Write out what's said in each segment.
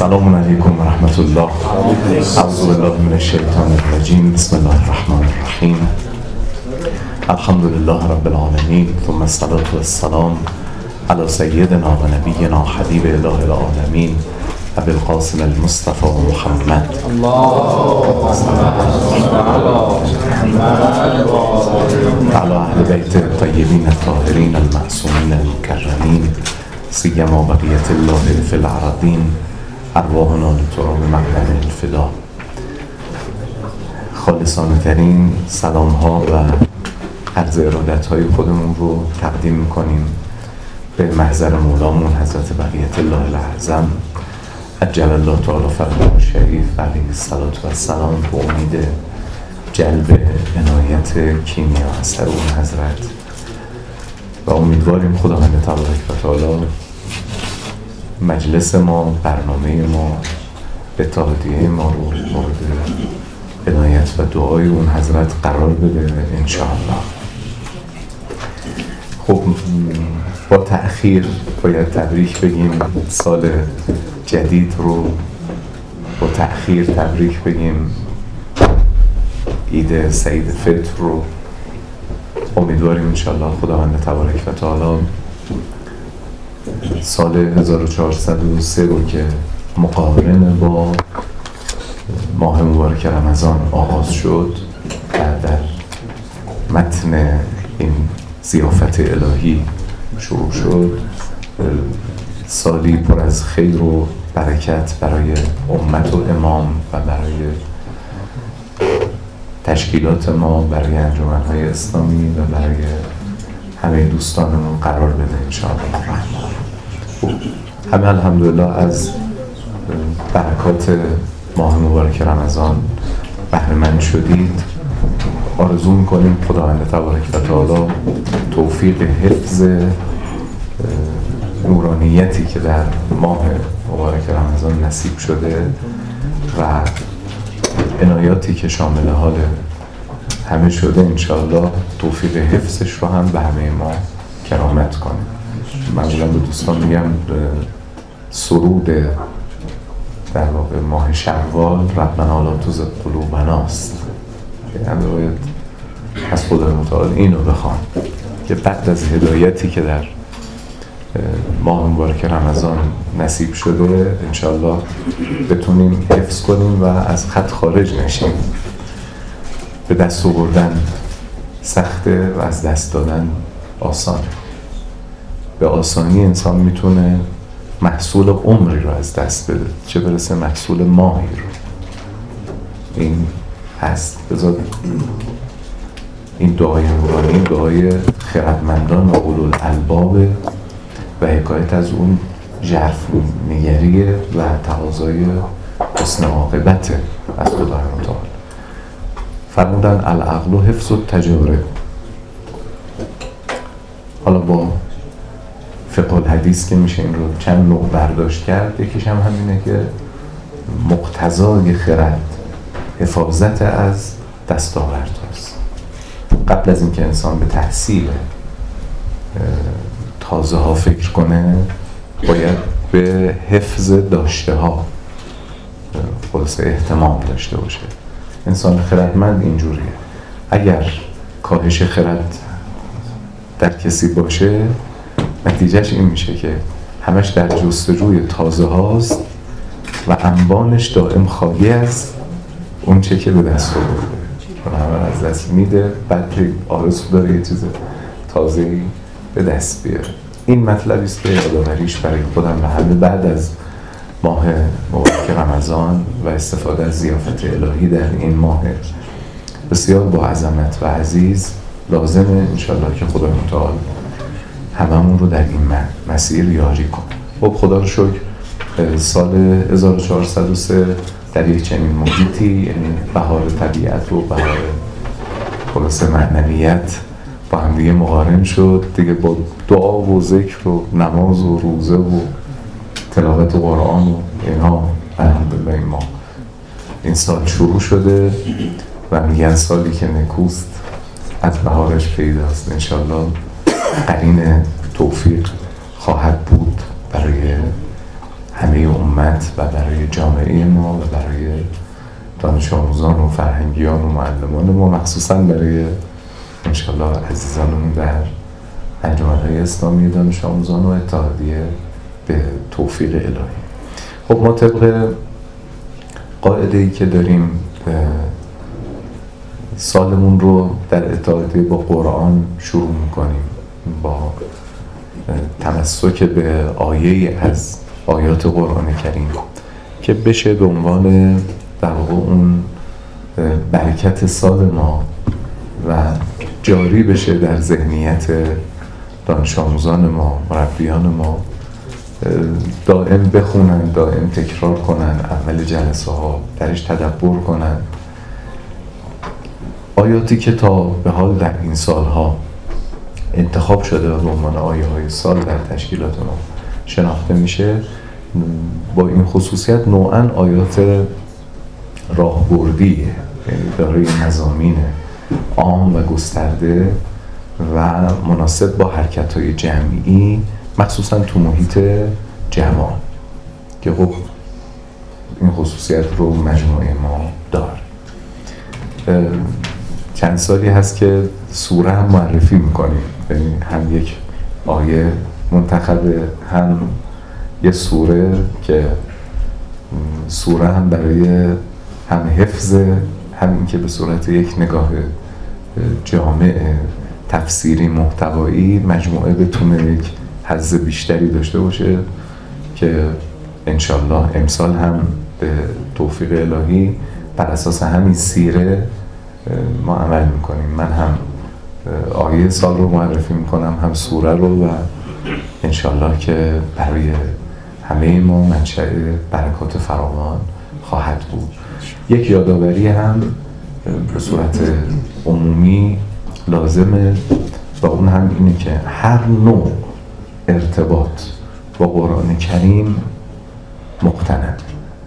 السلام علیکم و رحمت الله. اعوذ بالله من الشیطان الرجیم. بسم الله الرحمن الرحیم. الحمد لله رب العالمین ثم الصلاة والسلام علی سیدنا و نبینا حبیب اله العالمین ابی القاسم المصطفى محمد. وعلى اهل بیت الطیبین الطاهرین المعصومین المکرمین سیما بقیة الله فی الارضین ارواحنا لتراب مقدم الفدا. خالصانه ترین سلام ها و عرض ارادت های خودمون رو تقدیم میکنیم به محضر مولامون حضرت بقیة الله الاعظم عجل الله تعالی فرجه الشریف علیه الصلاة و السلام، به امید جلب عنایت کیمیا اثر اون حضرت و امیدواریم خداوند تبارک و تعالی مجلس ما، برنامه ما، اتحادیه ما رو مورد عنایت و دعای اون حضرت قرار بده انشاءالله. خب با تأخیر باید تبریک بگیم سال جدید رو، با تأخیر تبریک بگیم عید سعید فطر رو. امیدواریم انشاءالله خداوند تبارک و تعالی سال 1403 رو که مقارن با ماه مبارک رمضان آغاز شد و در متن این ضیافت الهی شروع شد، سالی پر از خیر و برکت برای امت و امام و برای تشکیلات ما، برای انجمن‌های اسلامی و برای همه دوستانمون قرار بده انشاءالله الرحمن. همه الحمدلله از برکات ماه مبارک رمضان بهره مند شدید. آرزو میکنیم خداوند تبارک و تعالی توفیق حفظ نورانیتی که در ماه مبارک رمضان نصیب شده و عنایاتی که شامل حال همه شده انشاءالله توفیق حفظش رو هم به همه ما کرامت کنه. معمولا به دوستان میگم سرود در واقع ماه شوال ربنا لا تزغ قلوبناست، یعنی باید از خدای متعال اینو بخوان که بعد از هدایتی که در ماه مبارک رمضان نصیب شده انشاءالله بتونیم حفظ کنیم و از خط خارج نشیم. به دست آوردن سخته و از دست دادن آسانه. به آسانی انسان میتونه محصول عمری رو از دست بده، چه برسه محصول ماهی رو. این هست. بذار این دعای نورانی دعای خردمندان و اولوالالباب و حکایت از اون ژرف نگری و تقاضای حسن عاقبت از خدای متعال. فرمودن العقل و حفظ و تجاره. حالا با فقه الحدیث که میشه این رو چند نوع برداشت کرد. یکیش هم همینه که مقتضای خرد حفاظت از دستاورد هست. قبل از اینکه انسان به تحصیل تازه ها فکر کنه باید به حفظ داشته ها خلاصه اهتمام داشته باشه. انسان خردمند اینجوریه. اگر کاهش خرد در کسی باشه نتیجهش این میشه که همش در جستجوی تازه هاست و انبانش دائم خالی از اون چه که به دست آورده، همه از دست میده، بعد آرزو داره یه چیز تازه‌ای به دست بیاره. این مطلبی است که یادآوریش برای خودم و همه بعد از ماه مبارک رمضان و استفاده از ضیافت الهی در این ماه بسیار با عظمت و عزیز لازمه انشاءالله که خدای متعال هممون رو در این مسیر یاری کنه. خب خدا رو شکر سال 1403 در یک چنین محیطی، یعنی بهار طبیعت و بهار خلاصه معنویت با هم دیگه مقارن شد دیگه، با دعا و ذکر و نماز و روزه و تلاوت قرآن و اینا الحمدلله این ما این سال شروع شده و میگن سالی که نکوست از بهارش پیداست. انشاءالله قرین توفیق خواهد بود برای همه امت و برای جامعه ما و برای دانش آموزان و فرهنگیان و معلمان ما، مخصوصا برای انشالله عزیزانمون در انجمن‌های اسلامی دانش آموزان و اتحادیه به توفیق الهی. خب ما طبق قاعده‌ای که داریم سالمون رو در اتحادیه با قرآن شروع میکنیم، با تمسک به آیه‌ای از آیات قرآن کریم که بشه به عنوان در واقع اون برکت سال ما و جاری بشه در ذهنیت دانش آموزان ما، مربیان ما، دائم بخونن، دائم تکرار کنن، اول جلسه ها درش تدبر کنن. آیاتی که تا به حال در این سالها انتخاب شده و به عنوان آیه های سال در تشکیلات ما شناخته میشه، با این خصوصیت نوعاً آیات راهبردیه، یعنی دارای مضامین عام و گسترده و مناسب با حرکت‌های جمعی، مخصوصاً تو محیط جوان که خب این خصوصیت رو مجموعه ما داره. چند سالی هست که سوره هم معرفی میکنیم، یعنی هم یک آیه منتخبه، هم یه سوره که سوره هم برای هم حفظ، هم که به صورت یک نگاه جامع تفسیری محتوایی مجموعه بتونه یک حظ بیشتری داشته باشه که انشالله امسال هم به توفیق الهی بر اساس همین سیره ما عمل میکنیم. من هم آیه سال رو معرفی میکنم، هم سوره رو، و انشالله که برای همه ما منشأ برکات فراوان خواهد بود. یک یادآوری هم به صورت عمومی لازمه و اون هم اینه که هر نوع ارتباط با قرآن کریم مقتنم.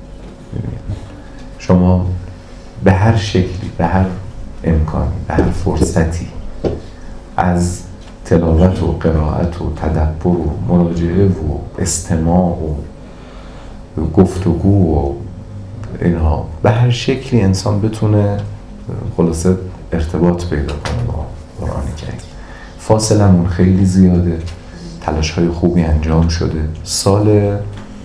شما به هر شکلی، به هر امکانی، به هر فرصتی از تلاوت و قرائت و تدبر و مراجعه و استماع و گفتگو و اینها، به هر شکلی انسان بتونه خلاصه ارتباط پیدا کنه با قرآن کریم. فاصلمون خیلی زیاده، تلاش‌های خوبی انجام شده. سال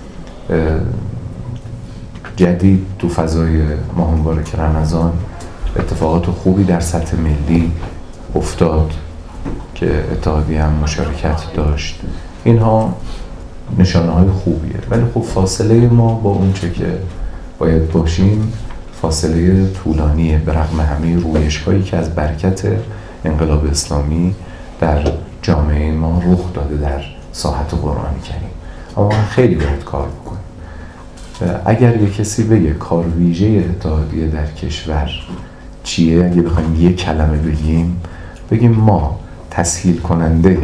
جدید تو فضای ماه مبارک رمضان اتفاقات خوبی در سطح ملی افتاد که اتحادیه هم مشارکت داشت. اینها نشانه‌های خوبیه، ولی خب فاصله ما با اون چه که باید باشیم فاصله طولانیه، به رغم همه رویش‌هایی که از برکت انقلاب اسلامی در جامعه ما رخ داده در ساحت قرآن کریم. اما خیلی باید کار بکنیم. اگر یک کسی بگه کار ویژه اتحادیه در کشور چیه، اگه بخوایم یک کلمه بگیم ما تسهیل کننده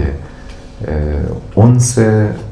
انس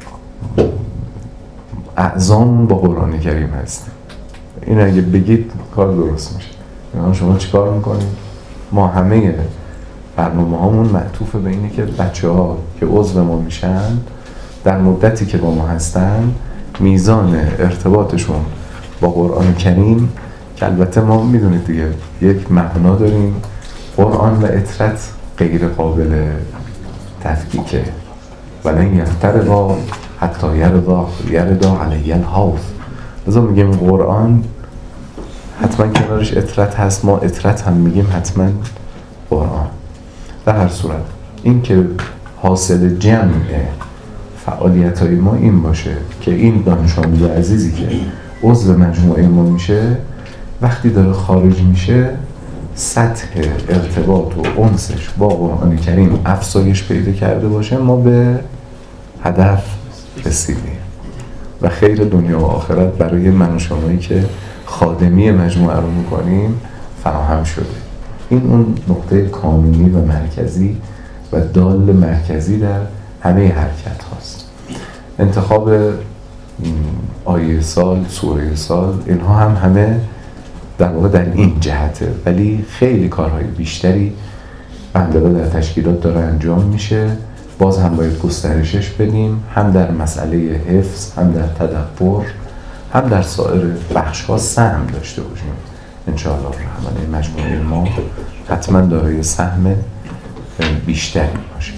اعضامون با قرآن کریم هستیم. این اگه بگید کار درست میشه. یعنی شما چی کار میکنید؟ ما همه برنامه هامون معطوف به اینه که بچه ها که عضو ما میشن در مدتی که با ما هستن میزان ارتباطشون با قرآن کریم، که البته ما میدونید دیگه یک معنا داریم، قرآن و اطرت غیر قابل تفکیکه، ولن یفترقا حتی یردا علی الحوض. لذا میگیم قرآن حتما کنارش اطرت هست، ما اطرت هم میگیم حتما قرآن. در هر صورت این که حاصل جمع فعالیت‌های ما این باشه که این دانش آموز عزیزی که عضو مجموعه ما میشه وقتی داره خارج میشه سطح ارتباط و انسش با قرآن کریم افزایش پیدا کرده باشه، ما به هدف رسیدیم و خیر دنیا و آخرت برای من و شمایی که خادمی مجموعه رو میکنیم فراهم شده. این اون نقطه کاملی و مرکزی و دال مرکزی در همه حرکت هاست. انتخاب آیه سال، سوره سال، اینها هم همه در واقع در این جهته، ولی خیلی کارهای بیشتری بنده‌ها در تشکیلات داره انجام میشه باز هم باید گسترشش بدیم، هم در مسئله حفظ، هم در تدبر، هم در سایر بخش‌ها سهم داشته باشیم. انشاءالله الرحمن مجموعه ما حتما دارای سهم بیشتری باشه.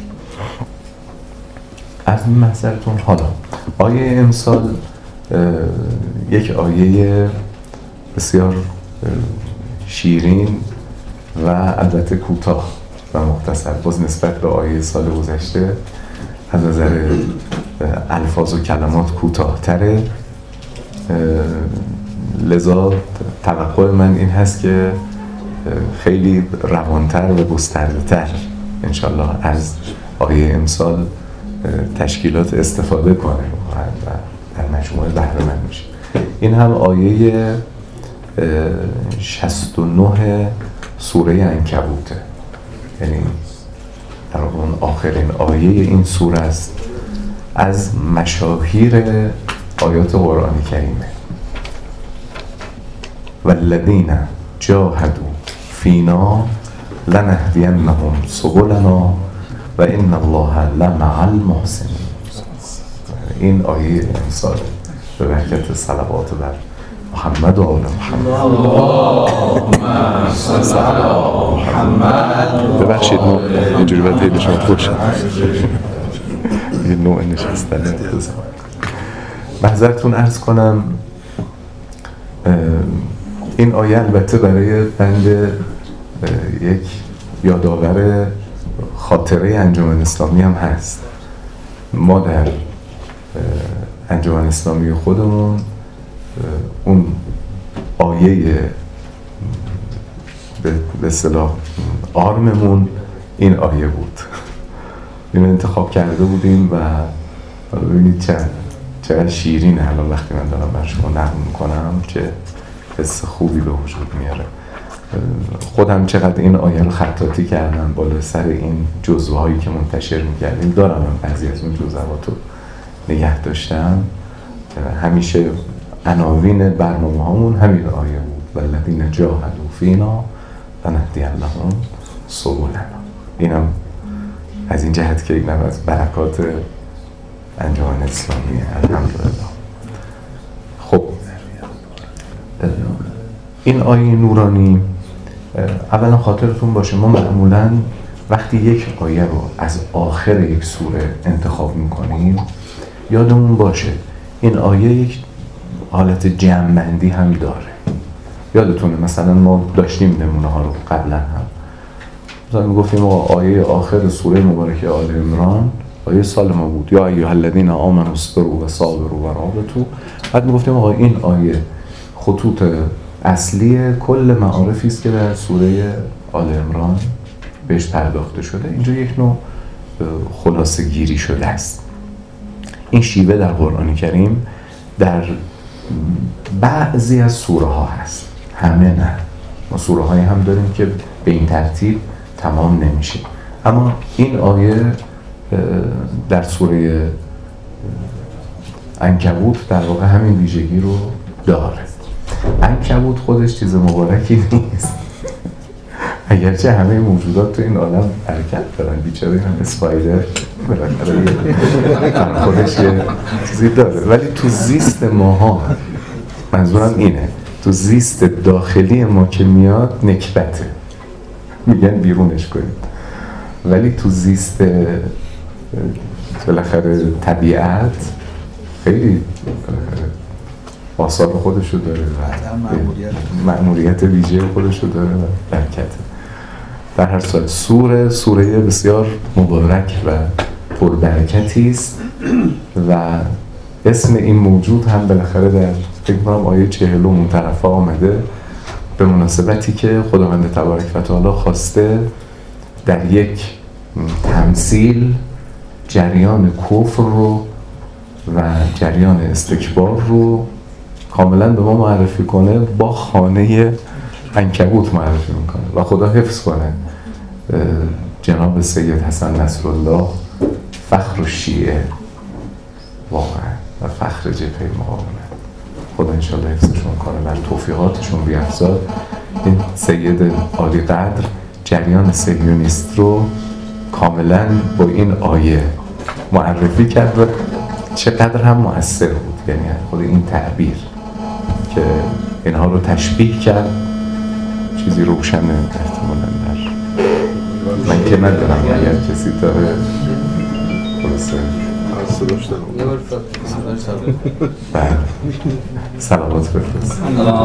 از این محضرتون حالا آیه امسال یک آیه بسیار شیرین و البته کوتاه و مختصر، باز نسبت به آیه سال گذشته از نظر الفاظ و کلمات کوتاه‌تره، لذا توقع من این هست که خیلی روانتر و گسترده‌تر انشالله از آیه امسال تشکیلات استفاده کنه و در مجموعه بهره مند میشه. این هم آیه 69 سوره عنکبوته، یعنی در اون آخرین آیه این سوره است از مشاهیر آیات قرآن کریمه. والذین جاهدوا فینا لنهدینهم سبلنا و ان الله لمع المحسنین. این آیه امسال به برکت صلوات بر محمد و آل محمد. اللهم صل علی محمد. ببخشید ما اینجوری باید هیلی شما خوش یه نوع نشستن محضرتون عرض کنم. این آیه البته برای بند یک یادآور خاطره انجمن اسلامی هم هست. ما در انجمن اسلامی خودمون اون آیه به اصطلاح آرممون این آیه بود، اینو انتخاب کرده بودیم و ببینید چقدر شیرینه. الان وقتی من دارم بر شما نقل میکنم چه حس خوبی به وجود میاره. خودم چقدر این آیه رو خطاطی کردم بالا سر این جزوهایی که منتشر میکردیم، دارم من بعضی از اون جزوات رو نگه داشتم. همیشه عناوین برنامه هامون همین آیه بود، والذین جاهدوا فینا لنهدینهم سبلنا. اینم از این جهت که اینم از برکات انجمن اسلامی الحمدلله. خب این آیه نورانی اولا خاطرتون باشه ما معمولاً وقتی یک آیه رو از آخر یک سوره انتخاب میکنیم یادمون باشه این آیه یک حالت جمع‌بندی هم داره. یادتونه مثلا ما داشتیم نمونه ها رو قبلا هم مثلا میگفتیم آیه آخر سوره مبارکه آل عمران آیه سال ما بود، یا ایها الذین آمنوا اصبروا و صابروا و رابطوا. بعد میگفتیم این آیه خطوط اصلی کل معارفی است که در سوره آل عمران بهش پرداخته شده. اینجا یک نوع خلاصه گیری شده است. این شیوه در قرآن کریم در بعضی از سوره ها هست، همه نه. ما سوره هایی هم داریم که به این ترتیب تمام نمیشه، اما این آیه در سوره عنکبوت در واقع همین ویژگی رو داره. عنکبوت خودش چیز مبارکی نیست اگرچه همه موجودات تو این عالم حرکت دارن، بیچاره این هم اسپایدر بالاخره خودش یه چیزی داره، ولی تو زیست ماها، منظورم اینه، تو زیست داخلی ما که میاد نکبته، میگن بیرونش کنید، ولی تو زیست بالاخره طبیعت خیلی آثار خودشو داره و مأموریت ویژه خودشو داره و برکته. در هر صورت سوره بسیار مبارک و پربرکتی است و اسم این موجود هم بالاخره در فکر کنم آیه 40 اون طرفا آمده به مناسبتی که خداوند تبارک و تعالی خواسته در یک تمثیل جریان کفر رو و جریان استکبار رو کاملا به ما معرفی کنه، با خانه عنکبوت معرفی میکنه و خدا حفظ کنه جناب سید حسن نصرالله فخر الشیعه واقعا و فخر جبهه مقاومت. خدا انشالله حفظشون کنه و توفیقاتشون بیفزاد. این سید عالی قدر جریان صهیونیست رو کاملا با این آیه معرفی کرد و چقدر هم مؤثر بود. یعنی خود این تعبیر که اینها رو تشبیه کرد چیزی روشن احتمالاً در من که ندارم، اگر کسی داره خلاصه بله سلامات بفرست.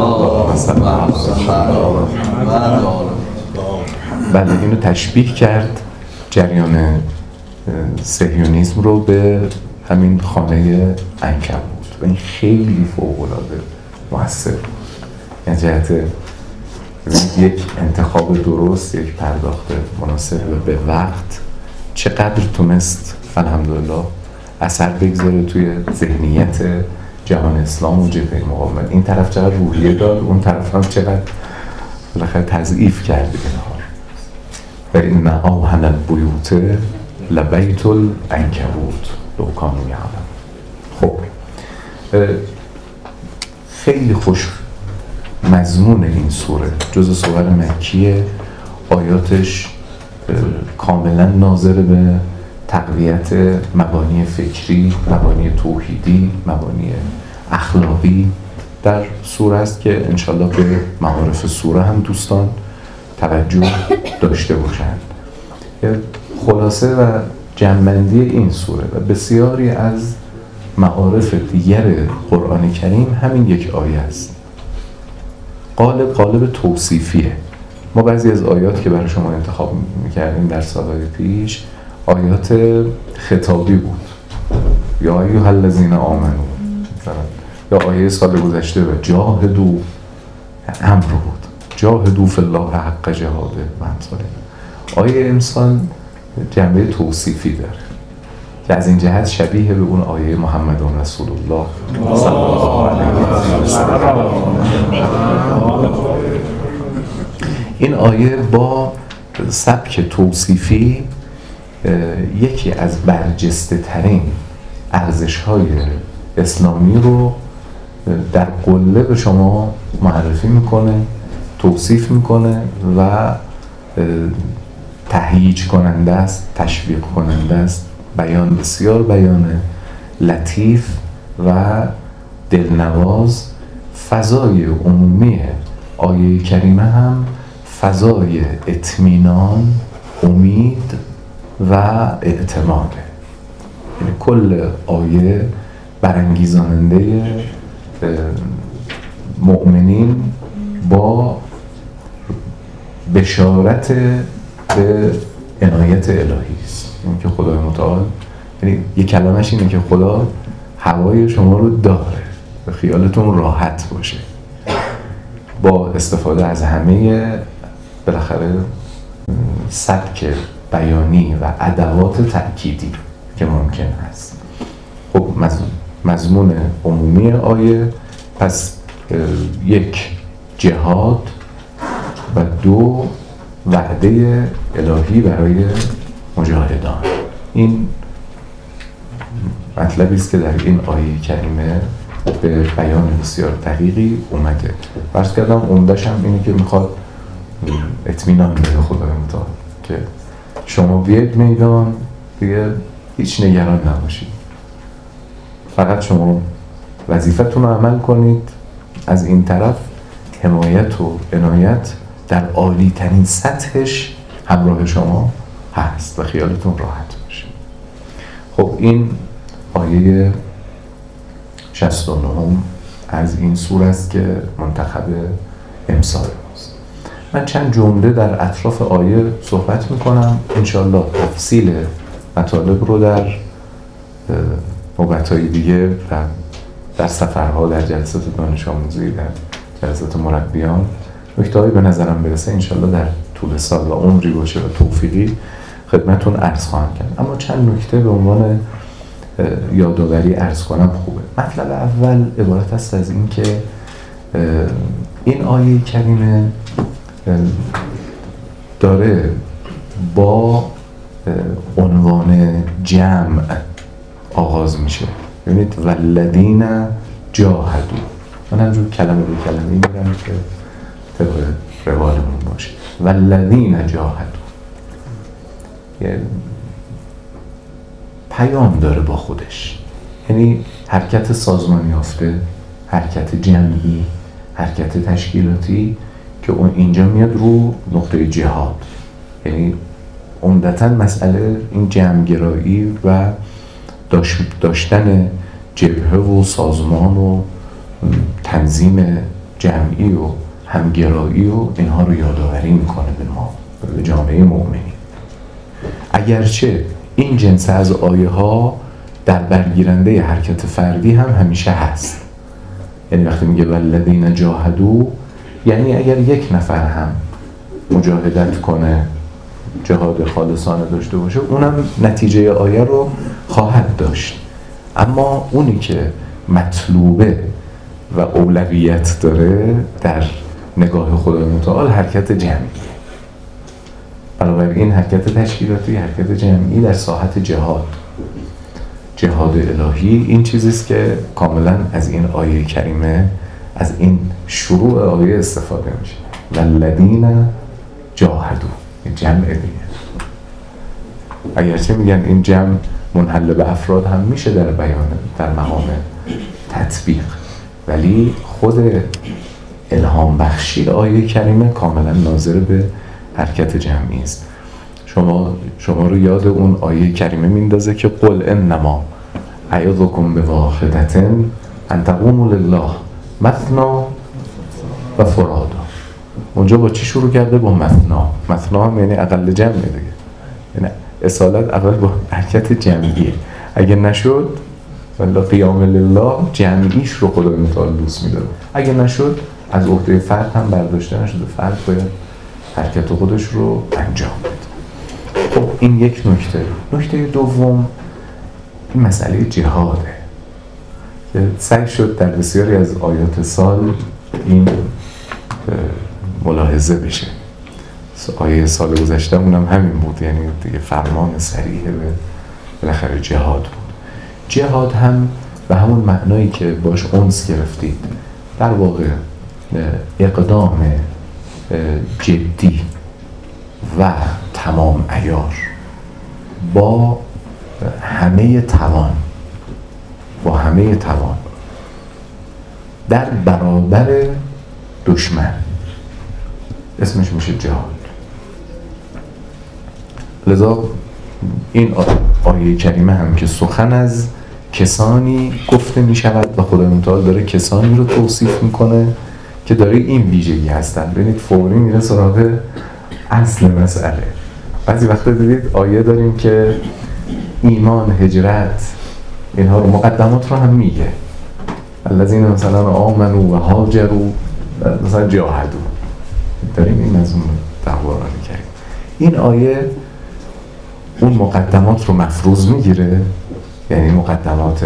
بله اینو تشبیه کرد جریان صهیونیسم رو به همین خانه عنکبوت و این خیلی فوق‌العاده مؤثر بود. یعنی جهت یک انتخاب درست، یک پرداخت مناسب به وقت چقدر تونست الحمدلله اثر بگذاره توی ذهنیت جهان اسلام و جبهه مقاومت. این طرف چقدر روحیه داد، اون طرف هم چقدر بالاخره تضعیف کرد اینها. و این اوهن البیوت لبیت العنکبوت لو کانوا یعلمون. خب خیلی خوش مضمون این سوره، جز سور مکیه، آیاتش کاملا ناظر به تقویت مبانی فکری، مبانی توحیدی، مبانی اخلاقی در سوره است که انشالله به معارف سوره هم دوستان توجه داشته باشند. خلاصه و جمع‌بندی این سوره و بسیاری از معارف دیگر قرآن کریم همین یک آیه است. قالب توصیفیه. ما بعضی از آیات که برای شما انتخاب می‌کردیم در سال‌های پیش آیات خطابی بود، یا ایها الذین آمنو مثلا، یا آیه سال گذشته و جاهدوا امر بود، جاهدوا فی الله حق جهاده و امثال. آیه امسال جنبه توصیفی داره که از این جهت شبیه به اون آیه محمد رسول الله صلی الله علیه و سلم. این آیه با سبک توصیفی یکی از برجسته ترین ارزش های اسلامی رو در قله به شما معرفی میکنه، توصیف میکنه و تهییج کننده است، تشویق کننده است. بیان بسیار بیان لطیف و دلنواز. فضای عمومی آیه کریمه هم فضای اطمینان، امید و اعتماده. یعنی کل آیه برانگیزاننده مؤمنین با بشارت به عنایت الهی است. این که خدای متعال، یعنی یک کلمش اینه که خدا هوای شما رو داره و خیالتون راحت باشه، با استفاده از همه بالاخره سبک بیانی و ادوات تأکیدی که ممکن هست. خب مضمون عمومی آیه پس یک جهاد و دو وعده الهی برای مجاهدان. این مطلبی است که در این آیه کریمه به بیان بسیار دقیقی اومده. فرض کردم عمده‌ش هم اینه که میخواد اطمینان بده خدای متعال که شما بیاید میدان دیگه هیچ نگران نباشید، فقط شما وظیفتون رو عمل کنید. از این طرف حمایت و عنایت در عالی ترین سطحش همراه شما هست و خیالتون راحت باشه. خب این آیه 69 از این سوره است که منتخب امسال است. من چند جمله در اطراف آیه صحبت میکنم، انشالله تفصیل مطالب رو در نوبت‌های دیگه و در سفرها، در جلسات دانش آموزی، در جلسات مربیان نکته‌ای به نظرم برسه انشالله در طول سال و عمری باشه و توفیقی خدمتون عرض خواهم کرد. اما چند نکته به عنوان یادآوری عرض کنم خوبه. مطلب اول عبارت است از این که این آیه کریمه داره با عنوان جمع آغاز میشه. ببینید والذین جاهدوا، من همجور کلمه به کلمه میگم که طبق روالمون باشه. والذین جاهدوا پیام داره با خودش، یعنی حرکت سازمانی یافته، حرکت جمعی، حرکت تشکیلاتی که اون اینجا میاد رو نقطه جهاد. یعنی عمدتاً مسئله این جمعگرایی و داشتن جبهه و سازمان و تنظیم جمعی و همگرایی و اینها رو یادآوری میکنه به ما، به جامعه مؤمنین. اگرچه این جنس از آیه ها در برگیرنده حرکت فردی هم همیشه هست، یعنی وقتی میگه والذین جاهدوا، یعنی اگر یک نفر هم مجاهدت کنه، جهاد خالصانه داشته باشه، اونم نتیجه آیه رو خواهد داشت. اما اونی که مطلوبه و اولویت داره در نگاه خدای متعال حرکت جمعی. بنابراین حرکت تشکیلاتی، حرکت جمعی در ساحت جهاد الهی، این چیزیست که کاملا از این آیه کریمه، از این شروع آیه استفاده میشه. والذین جاهدوا، جمع دیگه. اگرچه میگن این جمع منحل به افراد هم میشه در بیان، در مقام تطبیق، ولی خود الهام بخشی آیه کریمه کاملا ناظر به حرکت جمعی است. شما رو یاد اون آیه کریمه میندازه که قل انما اعظکم بواحدة ان تقوموا لله مثنا و فرادا. اونجا با چی شروع کرده؟ با مثنا هم یعنی اقل جمع دیگه، یعنی اصالت اول با حرکت جمعیه. اگه نشد والله قیام لله جمعیش رو خدای متعال دوست می‌داره. اگه نشد از عهده فرد هم برداشته نشده، فرد باید حرکت خودش رو انجام بده. خب این یک نکته. نکته دوم این مسئله جهاده که سعی شد در بسیاری از آیات سال این ملاحظه بشه. آیه سال گذشته اونم همین بود، یعنی دیگه فرمان صریح به بالاخره جهاد بود. جهاد هم به همون معنایی که باش انس گرفتید، در واقع اقدام جدی و تمام عیار با همه توان در برابر دشمن، اسمش میشه جهاد. لذا این آیه کریمه هم که سخن از کسانی گفته میشود و خدای متعال داره کسانی رو توصیف میکنه که داره این ویژگی هستن. ببینید فوری میره سراغ اصل مسئله. بعضی وقتا دیدید آیه داریم که ایمان، هجرت، اینها رو مقدمات رو هم میگه. الذین مثلا آمنوا و هاجروا مثلا جاهدوا، داریم این از اون دعوارانی کریم. این آیه اون مقدمات رو مفروض میگیره، یعنی مقدمات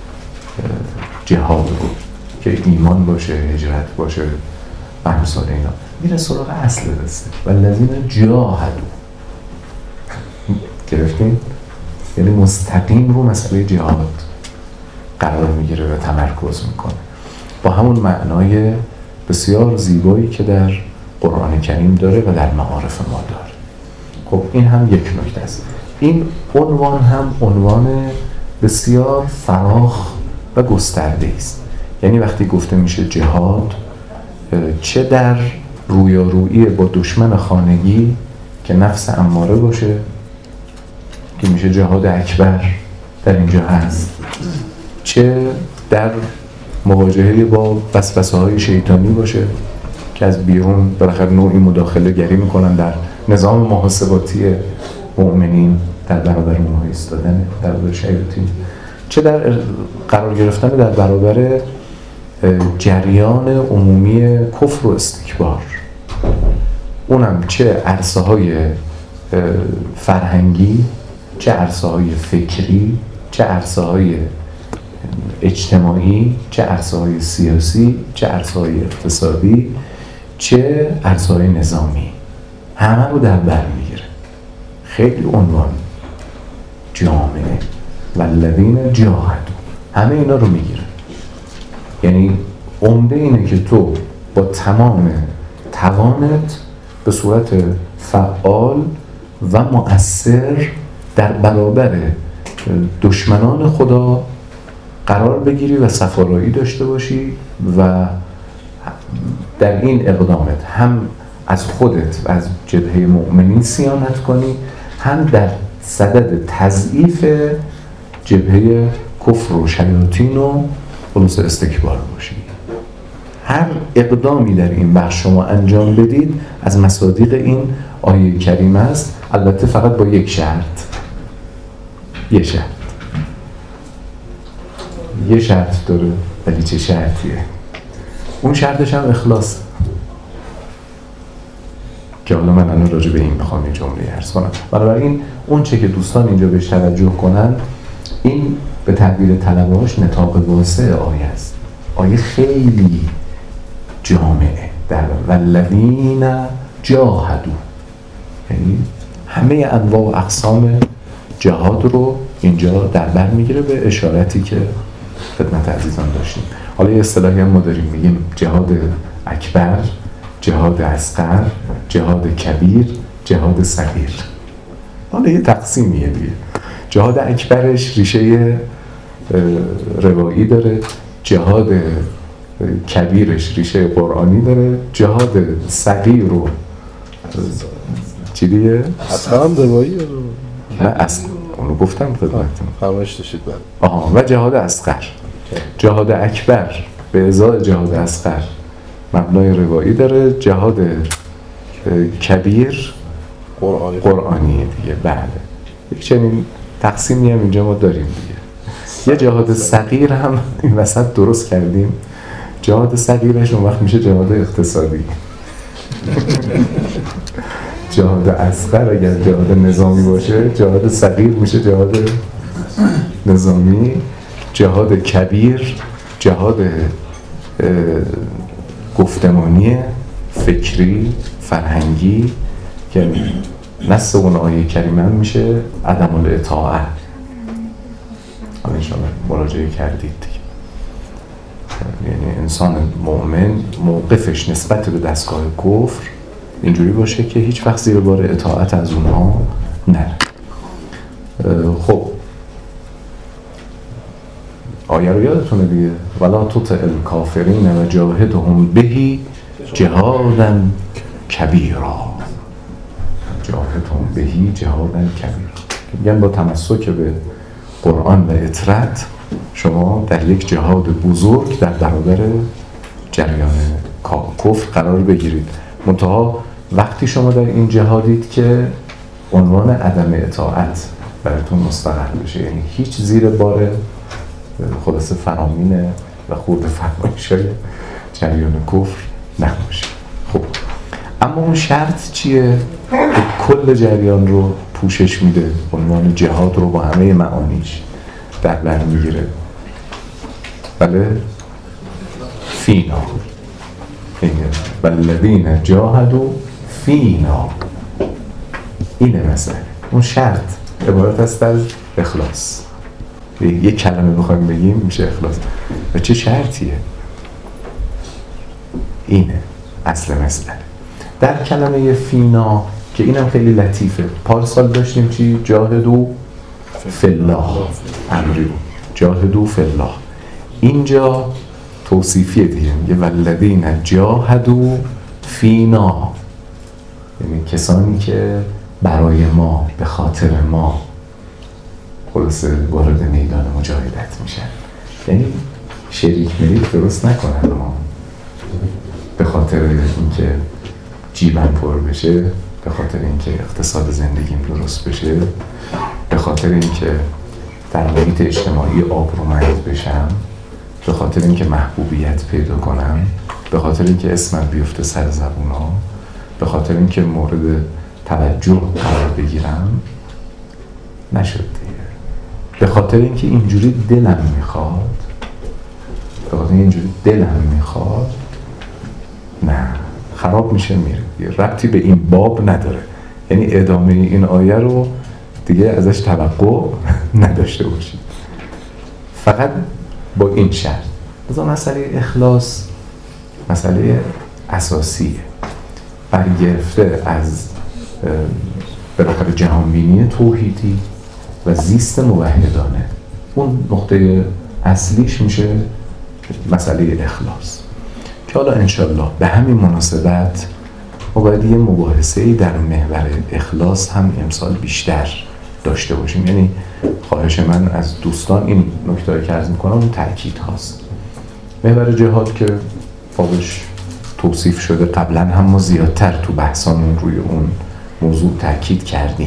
جهاد رو که ایمان باشه، هجرت باشه و امثال اینا، میره سراغ اصل دسته والذین جاهدوا. گرفتین؟ یعنی مستقیم رو مسئله جهاد قرار میگیره و تمرکز میکنه با همون معنای بسیار زیبایی که در قرآن کریم داره و در معارف ما داره. خب این هم یک نکته است. این عنوان هم عنوان بسیار فراخ و گسترده است. یعنی وقتی گفته میشه جهاد، چه در رویارویی با دشمن خانگی که نفس اماره باشه که میشه جهاد اکبر در اینجا هست، چه در مواجهه با وسوسه‌های شیطانی باشه که از بیرون بالاخره نوعی مداخله گری میکنن در نظام محاسباتی مؤمنین، در برابر اونها ایستادن در برابر شیاطین، چه در قرار گرفتن در برابر جریان عمومی کفر و استکبار، اونم چه عرصه‌های فرهنگی، چه عرصه‌های فکری، چه عرصه‌های اجتماعی، چه عرصه‌های سیاسی، چه عرصه‌های اقتصادی، چه عرصه‌های نظامی، همه رو در بر میگیره. خیلی عنوان جامعه والذین جاهدوا همه اینا رو میگیره. یعنی عمده اینه که تو با تمام توانت به صورت فعال و مؤثر در برابر دشمنان خدا قرار بگیری و صفارایی داشته باشی و در این اقدامت هم از خودت و از جبهه مؤمنین صیانت کنی، هم در صدد تضعیف جبهه کفر و شیاطین و خلاص استکبار باشی. هر اقدامی در این بخش شما انجام بدید از مصادیق این آیه کریمه است، البته فقط با یک شرط. یه شرط داره، ولی چه شرطیه؟ اون شرطش هم اخلاص، که حالا من الان راجع به این میخوام یه جمله عرض کنم. بنابراین اون چه که دوستان اینجا بهش توجه کنن، این به تعبیر طلبه‌هاش نطاق واسع آیه است. آیه خیلی جامعه در والذین جاهدوا، یعنی همه انواع و اقسام جهاد رو اینجا در بر میگیره به اشارتی که خدمت عزیزان داشتیم. حالا یه اصطلاحی هم ما داریم میگیم جهاد اکبر، جهاد اصغر، جهاد کبیر، جهاد صغیر. حالا یه تقسیمیه دیگه. جهاد اکبرش ریشه روایی داره، جهاد کبیرش ریشه قرآنی داره، جهاد صغیر رو چی دیگه؟ اصغر هم روایی رو نه اصلا اونو گفتم خدمتتون. فرمایش داشتید بعد. و جهاد اصغر. جهاد اکبر به ازای جهاد اصغر مبنای روایی داره، جهاد کبیر قرآنیه دیگه. بله، یک چنین تقسیمی هم اینجا ما داریم دیگه. یه جهاد صغیر هم این وسط درست کردیم. جهاد صغیرش اون وقت میشه جهاد اقتصادی. جهاد اصغر اگر جهاد نظامی باشه، جهاد صغیر میشه جهاد نظامی. جهاد کبیر جهاد گفتمانی، فکری، فرهنگی، که نص اون آیه کریمه میشه عدم الاطاعه. حالا انشاءالله مراجعه کردید دیگه. یعنی انسان مؤمن موقفش نسبت به دستگاه کفر اینجوری باشه که هیچ وقت زیر بار اطاعت از اونها نره. خب آیه رو یادتونه دیگه، ولا تطع الکافرین و جاهدهم بهی جهادا کبیرا. جاهدهم بهی جهادا کبیرا، میگن با تمسک به قرآن و اطرت شما در یک جهاد بزرگ در برابر جریان کفر قرار بگیرید. منتها وقتی شما در این جهادید که عنوان عدم اطاعت براتون مستقر بشه، یعنی هیچ زیر بار خلاصه فرامین و خورد فرمایش‌های جریان کفر نباشه. خب اما اون شرط چیه؟ کل جریان رو پوشش میده، عنوان جهاد رو با همه معانیش در بر میگیره. بله، فینا، والذین جاهدوا فینا. اینه مثلا اون شرط عبارت است از اخلاص. یک کلمه بخوایم بگیم میشه اخلاص. و چه شرطیه؟ اینه اصل مسئله. در کلمه فینا که اینم خیلی لطیفه، پارسال داشتیم چی؟ جاهدوا فی الله، امری بود جاهدوا فی الله. اینجا توصیفیه دیگه، میگه والذین جاهدوا فینا، یعنی کسانی که برای ما، به خاطر ما خلاصه وارد میدان مجاهدت میشن. یعنی شریک ملیک درست نکنن ما به خاطر اینکه جیبم پر بشه، به خاطر اینکه اقتصاد زندگیم درست بشه، به خاطر اینکه در محیط اجتماعی آبرومند بشم، به خاطر اینکه محبوبیت پیدا کنم، به خاطر اینکه اسمم بیفته سر زبونا، به خاطر اینکه مورد توجه قرار بگیرم. نشد دیگه. به خاطر اینکه اینجوری دلم میخواد، به خاطر اینجوری دلم میخواد، نه، خراب میشه میره. ربطی به این باب نداره. یعنی ادامه این آیه رو دیگه ازش توقع نداشته باشید. فقط با این شرط. مثلا مسئله اخلاص مسئله اساسیه، برگرفته از بالاخره جهانبینی توحیدی و زیست موحدانه. اون نقطه اصلیش میشه مسئله اخلاص که حالا انشالله به همین مناسبت ما باید یه مباحثه‌ای در محور اخلاص هم امسال بیشتر داشته باشیم. یعنی خواهش من از دوستان این نکته که عرض میکنم اون تأکید هاست. محور جهاد که بابش توصیف شده، قبلا هم ما زیادتر تو بحثامون روی اون موضوع تأکید کردیم.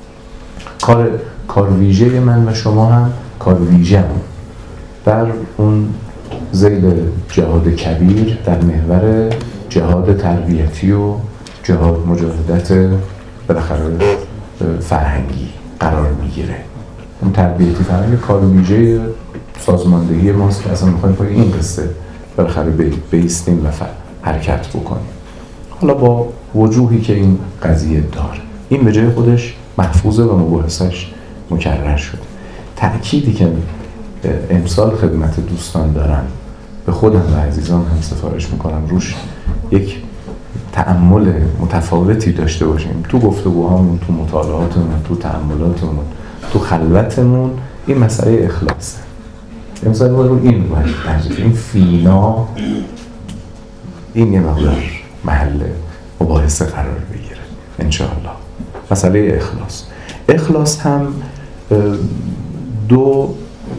کار ویژه من و شما هم کار ویژه هم در اون ذیل جهاد کبیر در محور جهاد تربیتی و جهاد مجاهدت بالاخره فرهنگی قرار میگیره. اون تربیتی فرهنگی کار ویژه سازماندهی ماست که اصلا میخوایم پای این قصه بالاخره بیستیم و حرکت بکنیم. حالا با وجوهی که این قضیه داره، این به جای خودش محفوظه و مباحثش مکرر شد. تأکیدی که امسال خدمت دوستان دارم به خودم و عزیزان هم سفارش میکنم روش یک تأمل متفاوتی داشته باشیم تو گفتگوهامون، تو مطالعاتمون، تو تأملاتمون، تو خلوتمون. این مسئله اخلاصه. امسال ما رو این باید این فینا این یه مقدار محل مباحثه قرار بگیره انشاءالله. مسئله اخلاص هم دو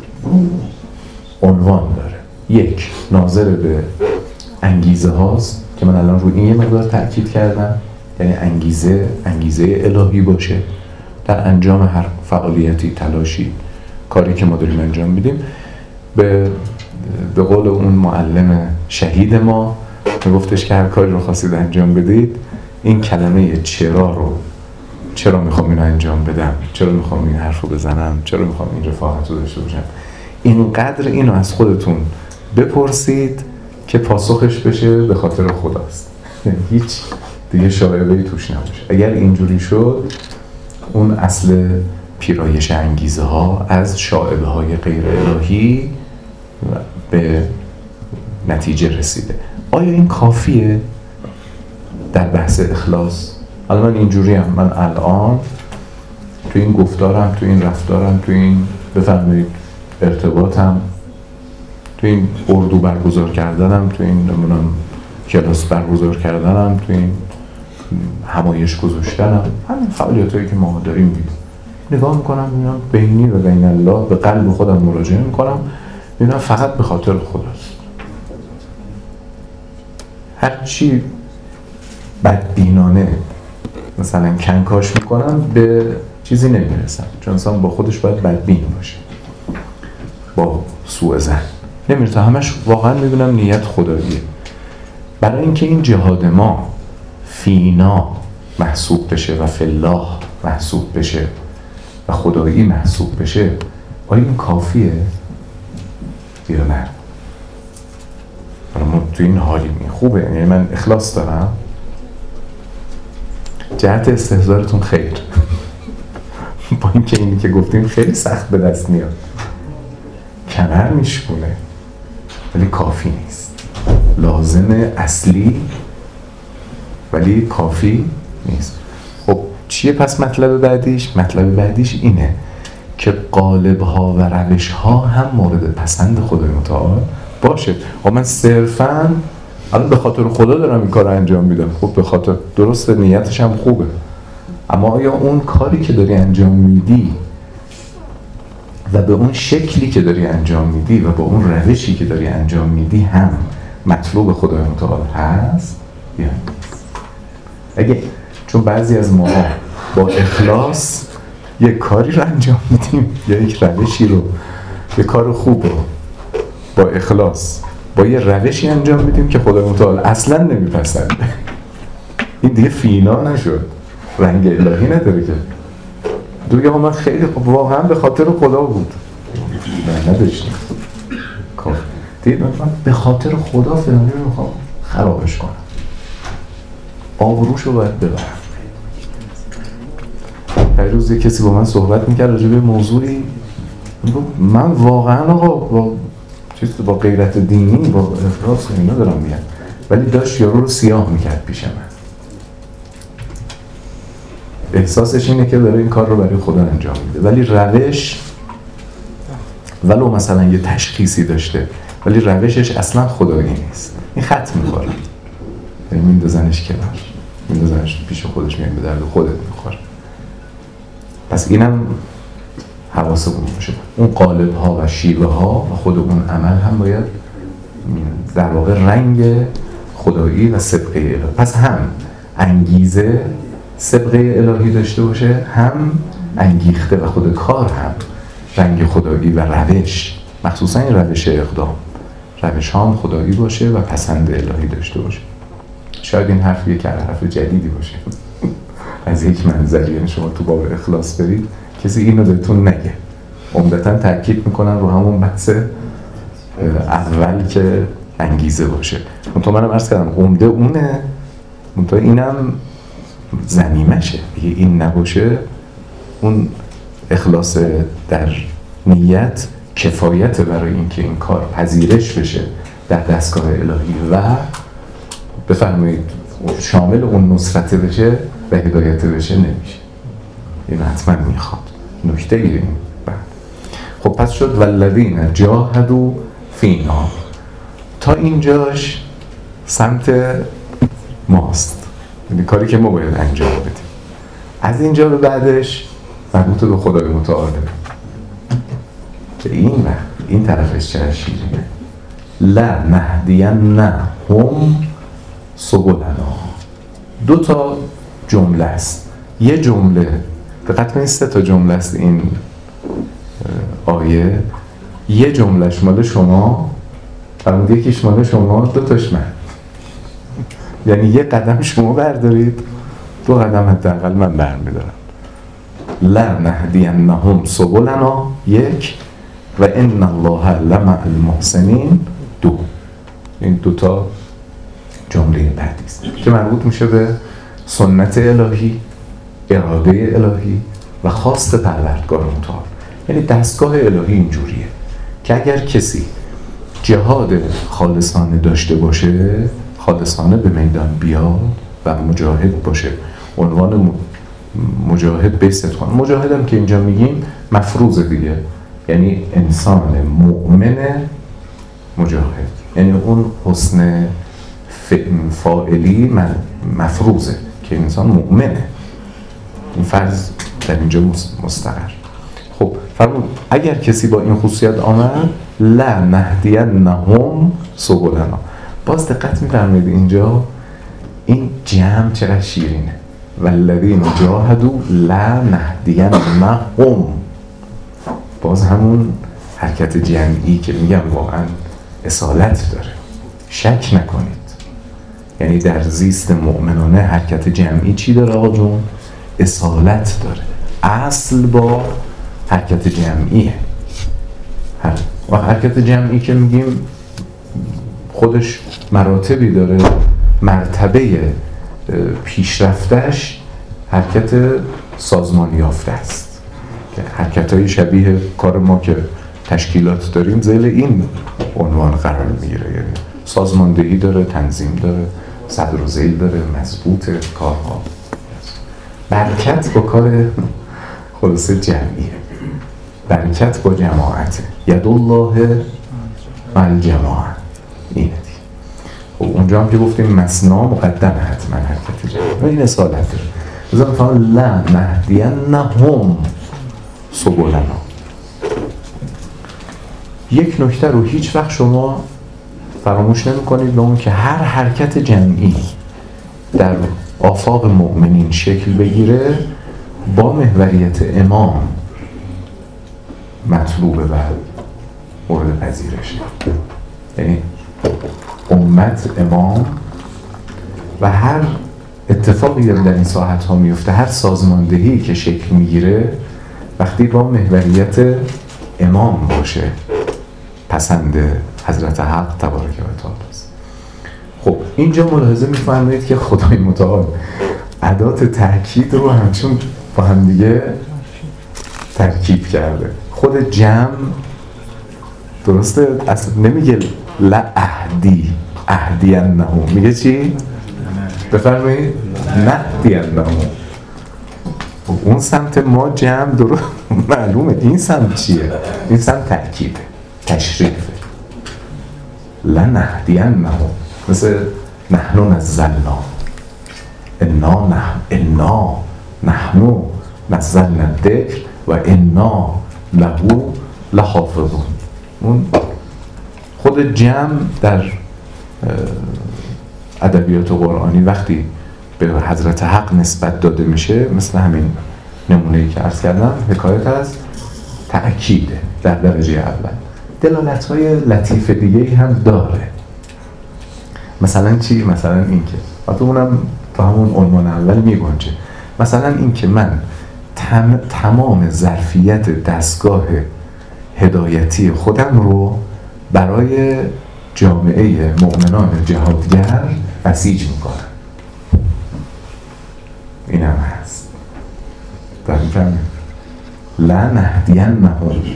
عنوان داره. یک ناظر به انگیزه هاست که من الان روی این یه مقدار تأکید کردم، یعنی انگیزه الهی باشه در انجام هر فعالیتی، تلاشی، کاری که ما داریم انجام میدیم. به قول اون معلم شهید ما میگفتش که هر کاری رو خواستید انجام بدید، این کلمه چرا میخوام اینو انجام بدم، چرا میخوام این حرف رو بزنم، چرا میخوام این رفاقت رو داشته باشم، اینقدر اینو از خودتون بپرسید که پاسخش بشه به خاطر خداست. یعنی هیچ دیگه شایبه‌ای توش نباشه. اگر اینجوری شد، اون اصل پیرایش انگیزه ها از شایبه های غیر الهی به نتیجه رسیده. آیا این کافیه در بحث اخلاص؟ حالا من اینجوری هم، من الان تو این گفتارم، تو این رفتارم، تو این بفرمایید ارتباطم، تو این اردو برگزار کردنم، تو این نمونم کلاس برگزار کردنم، تو این همایش گذاشتنم، همین فعالیتایی که ما داریم میدیم، نگاه میکنم میبینم بینی و بین الله به قلب خودم مراجعه میکنم، میبینم فقط به خاطر خداست. هرچی بدبینانه مثلا کنکاش میکنم به چیزی نمیرسم، چون انسان با خودش باید بدبین باشه، با سوء ظن نمیره تا همش واقعا میبینم نیت خداییه. برای اینکه این جهاد ما فینا محسوب بشه و فالله محسوب بشه و خدایی محسوب بشه، آیا این کافیه یا نه؟ ما تو این حالی خوبه، یعنی من اخلاص دارم، جهت استحضارتون خیر با اینکه اینی که گفتیم خیلی سخت به دست میاد، کمر میشکونه، ولی کافی نیست. لازمه اصلی ولی کافی نیست. خب چیه پس مطلب بعدیش؟ مطلب بعدیش اینه که قالب‌ها و روش‌ها هم مورد پسند خدای متعال باشه. خب من صرفاً الان به خاطر خدا دارم این کار رو انجام میدم، خب به خاطر درست نیتش هم خوبه، اما آیا اون کاری که داری انجام میدی و به اون شکلی که داری انجام میدی و با اون روشی که داری انجام میدی هم مطلوب خدای متعال هست یا نیست؟ اگه چون بعضی از ما با اخلاص یک کاری رو انجام میدیم یا یک روشی رو، یک کار خوب رو با اخلاص با یه روشی انجام میدیم که خدای متعال اصلا نمیپسنده، این دیگه فینا نشد، رنگ الهی نداره که دیگه. من خیلی واقعا به خاطر خدا بود، نه نداشتیم دیگه، من به خاطر خدا فلانی رو میخوام خرابش کنم، آبروش رو باید ببرم. پیروز یه کسی با من صحبت میکرد راجع به موضوعی، من واقعا آقا با غیرت دینی، با افراز اینا دارم میگم، ولی داشت یارو رو سیاه میکرد پیش من. احساسش اینه که داره این کار رو برای خدا انجام میده، ولی روش ولو مثلا یه تشخیصی داشته ولی روشش اصلا خدایی نیست، این خط میخوره، یعنی میندازنش کنار، میندازنش پیش خودش، میگن به درد خودت میخوره. پس اینم حواسمون باشه، اون قالب ها و شیوه ها و خود اون عمل هم باید در واقع رنگ خدایی و سبقه الهی، پس هم انگیزه سبقه الهی داشته باشه، هم انگیخته و خود کار هم رنگ خدایی و روش، مخصوصا این روش اقدام، روش ها هم خدایی باشه و پسند الهی داشته باشه. شاید این حرف یک حرف جدیدی باشه از یک منظری، یعنی شما تو باب اخلاص برید کسی اینو بهتون نگه، عمدتاً تاکید میکنن رو همون بحث اول که انگیزه باشه. منم عرض کردم عمده اونه، منتها اینم ضمیمشه دیگه، این نباشه اون اخلاص در نیت کفایت برای اینکه این کار پذیرش بشه در دستگاه الهی و بفرمایید شامل اون نصرت بشه و هدایت بشه نمیشه. این حتما میخواد نکته این. خب پس شد والذین جاهدوا فینا، تا اینجاش سمت ماست، یعنی کاری که ما باید انجام بدیم. از اینجا به بعدش مربوط به خدای متعال، که این طرفش چه شیرینه، لنهدینهم سبلنا. دو تا جمله است، یه جمله دقت کنید 3 تا جمله است این آیه، یه جملهش مال شما، فرمود یکیش مال شما، 2 تاش من. یعنی یه قدم شما بردارید، 2 قدم حداقل من برمیدارم. لنهدینهم سبلنا 1 و ان الله لمع المحسنین 2. این 2 تا جمله بعدی است که مربوط میشه به سنت الهی، اراده الهی و خواست پروردگار متعال. یعنی دستگاه الهی اینجوریه که اگر کسی جهاد خالصانه داشته باشه، خالصانه به میدان بیاد و مجاهد باشه، عنوان مجاهد به صدق، مجاهد هم که اینجا میگیم مفروض دیگه، یعنی انسان مؤمن مجاهد، یعنی اون حسن فاعلی مفروضه که انسان مؤمنه، این فرض در اینجا مستقر. خب فرمود اگر کسی با این خصوصیت آمد، لنهدینهم سبلنا. باز دقت می‌فرمایید اینجا این جمع چقدر شیرینه، والذین جاهدوا لنهدینهم، باز همون حرکت جمعی که میگم واقعا اصالت داره، شک نکنید. یعنی در زیست مؤمنانه حرکت جمعی چی داره آقا جون؟ اصالت داره، اصل با حرکت جمعیه. و حرکت جمعی که میگیم خودش مراتبی داره، مرتبه پیشرفتش حرکت سازمانی یافته است که حرکت‌های شبیه کار ما که تشکیلات داریم زیل این عنوان قرار میگیره، یعنی سازماندهی داره، تنظیم داره، صدر و ذیل داره، مضبوط کارها، برکت با کار خلاصه جمعیه، برکت با جماعته، یدالله مع الجماعه. اینه دیگه. خب اونجا هم که گفتیم مسنا مقدمه حتما حرکت جمعی و این اصالت داره. بذارم فهم لنهدینهم سبلنا. یک نکته رو هیچ وقت شما فراموش نمی کنید به اون که هر حرکت جمعی در آفاق مؤمنین شکل بگیره با محوریت امام مطلوبه و مورد پذیرشه. یعنی امت امام و هر اتفاقی در این ساحت ها میفته، هر سازماندهی که شکل میگیره وقتی با محوریت امام باشه پسند حضرت حق تبارک و تعالی است. خب اینجا ملاحظه می‌فرمایید که خدای متعال ادات تأکید رو همچون با هم دیگه ترکیب کرده. خود جمع درسته اصلا نمیگه اهدینهم، میگه چی؟ بفرمایید نهدینهم. اون سمت ما جمع درست معلومه. این سمت چیه؟ این سمت تأکیده، تشریفه. لنهدینهم، مثل نحن نزلنا، انا نحن نزلنا الذکر و انا له لحافظون. اون خود جمع در ادبیات قرآنی وقتی به حضرت حق نسبت داده میشه، مثل همین نمونه‌ای که عرض کردم، حکایت از تأکیده در درجه اول. دلالت‌های لطیف دیگه‌ای هم داره. مثلا چی؟ مثلا این که البته اونم تا همون عنوان اول میگنجه. مثلا این که من تمام ظرفیت دستگاه هدایتی خودم رو برای جامعه مؤمنان جهادگر بسیج میکنم. این هم هست. داریم لنهدینهم.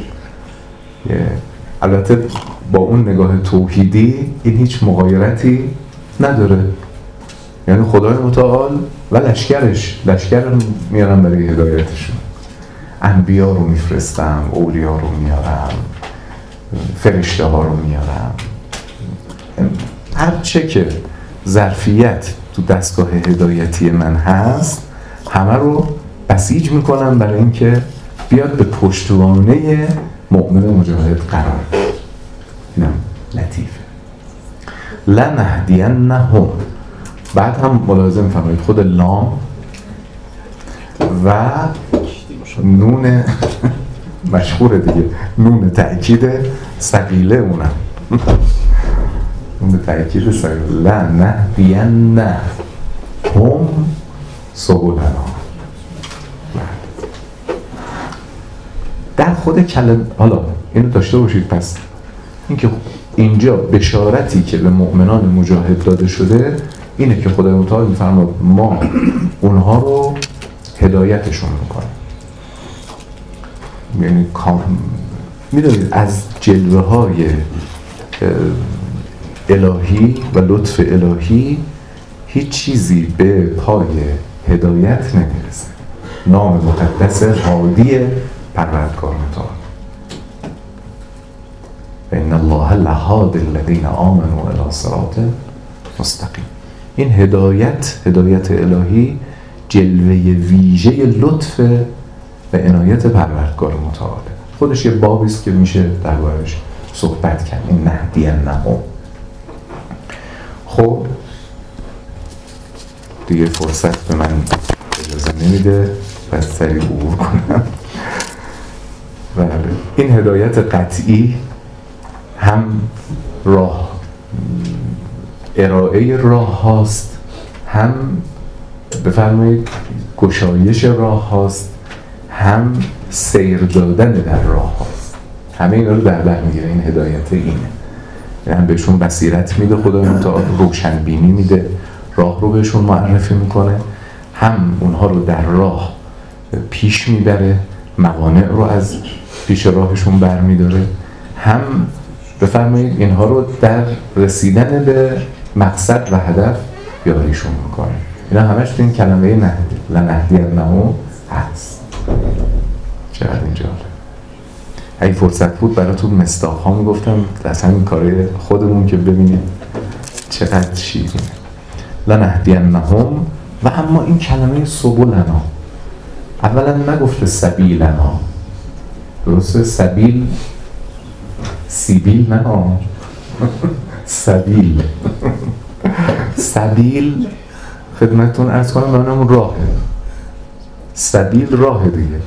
البته با اون نگاه توحیدی این هیچ مغایرتی نداره. یعنی خدای متعال و لشکر میارم برای هدایتشون. انبیا رو میفرستم، اولیا رو میارم، فرشته ها رو میارم. هر چه که ظرفیت تو دستگاه هدایتی من هست همه رو بسیج میکنم برای اینکه بیاد به پشتوانه مؤمن مجاهد قرار. اینم لطیفه. لنهدینهم. بعد هم ملاحظه می‌فرمایید خود لام و نون مشهور دیگه، نون تأکید ثقیله، اونم نون تأکید ثقیله. لنهدینهم سبلنا. در خود کلمه، حالا اینو داشته باشید، پس اینکه اینجا بشارتی که به مؤمنان مجاهد داده شده اینه که خدای متعال میفرماد ما اونها رو هدایتشون میکنیم. یعنی میدونید از جلوه های الهی و لطف الهی هیچ چیزی به پای هدایت نمیرسه. نام مقدس هادی پروردگار متعال، ان الله لهادی الذین آمنوا الی صراط مستقیم. این هدایت الهی جلوه ویژه لطف و عنایت پروردگار متعال. خودش یه بابی است که میشه دربارش صحبت کرد. این نهدینهم. خب دیگه فرصت به من اجازه نمیده، پس سریع عبور کنم. بله، این هدایت قطعی هم راه، ارائه راه هاست، هم بفرمایید گشایش راه هاست، هم سیر دادن در راه هاست. همه اینا رو در بر میگیره. این هدایت اینه، یعنی بهشون بصیرت میده، خدای متعال روشن بینی میده، راه رو بهشون معرفی میکنه، هم اونها رو در راه پیش میبره، موانع رو از پیش راهشون برمیداره، هم بفرمایید اینها رو در رسیدن به مقصد و هدف یاریشون میکنه. اینا همش تو این کلمه لنهدینهم هست. چقدر این جالب. اگه فرصت بود براتون مصداق ها میگفتم از همین کاره خودمون که ببینید چقدر شیرینه. لنهدینهم. و اما این کلمه سبلنا اولا نگفته سبیلنا، درسته؟ سبیل سیبیل نه سبیل. سبیل خدمتتون عرض کنم به اونم راهه. سبیل راه دیگه.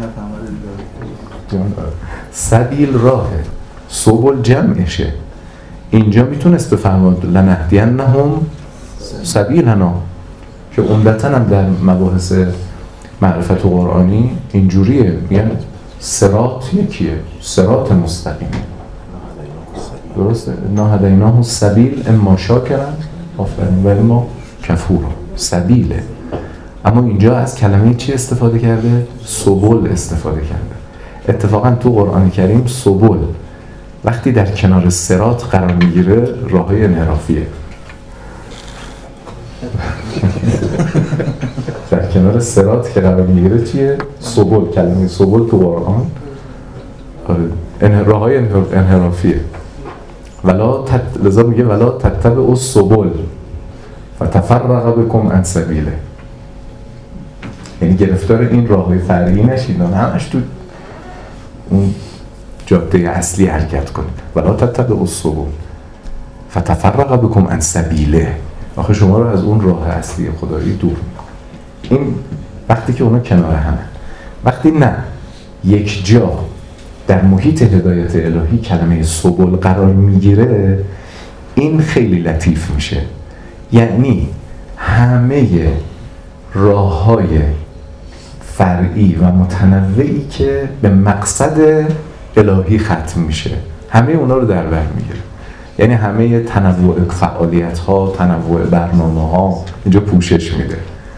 سبیل راهه، سبل جمعشه. اینجا میتونست بفرماد لنهدینهم سبیلنا، که عمدتاً هم در مباحث معرفت قرآنی اینجوریه، میگن صراط یکیه، صراط مستقیم. درسته؟ نهدیناه السبیل اما شاکرا آفرین و اما کفورا. سبیله. اما اینجا از کلمه چی استفاده کرده؟ سبل استفاده کرده. اتفاقا تو قرآن کریم سبل وقتی در کنار صراط قرار میگیره راههای انحرافیه. کنار صراط که قرار میگیره چیه؟ سبل. کلمه سبل تو قرآن راههای انحرافیه. لذا میگه ولا تتبعوا السبل فتفرق بكم عن سبیله. یعنی گرفتار این راههای فرعی نشید، همش تو اون جاده اصلی حرکت کنید. ولا تتبعوا السبل فتفرق بكم عن سبیله. آخه شما رو از اون راه اصلی خدایی دور میکنه. این وقتی که اونا کنار همه. وقتی نه یک جا در محیط هدایت الهی کلمه سبل قرار میگیره، این خیلی لطیف میشه. یعنی همه راه‌های فرعی و متنوعی که به مقصد الهی ختم میشه، همه اونا رو در بر میگیره. یعنی همه تنوع فعالیت‌ها، تنوع برنامه‌ها اینجا پوشش میده.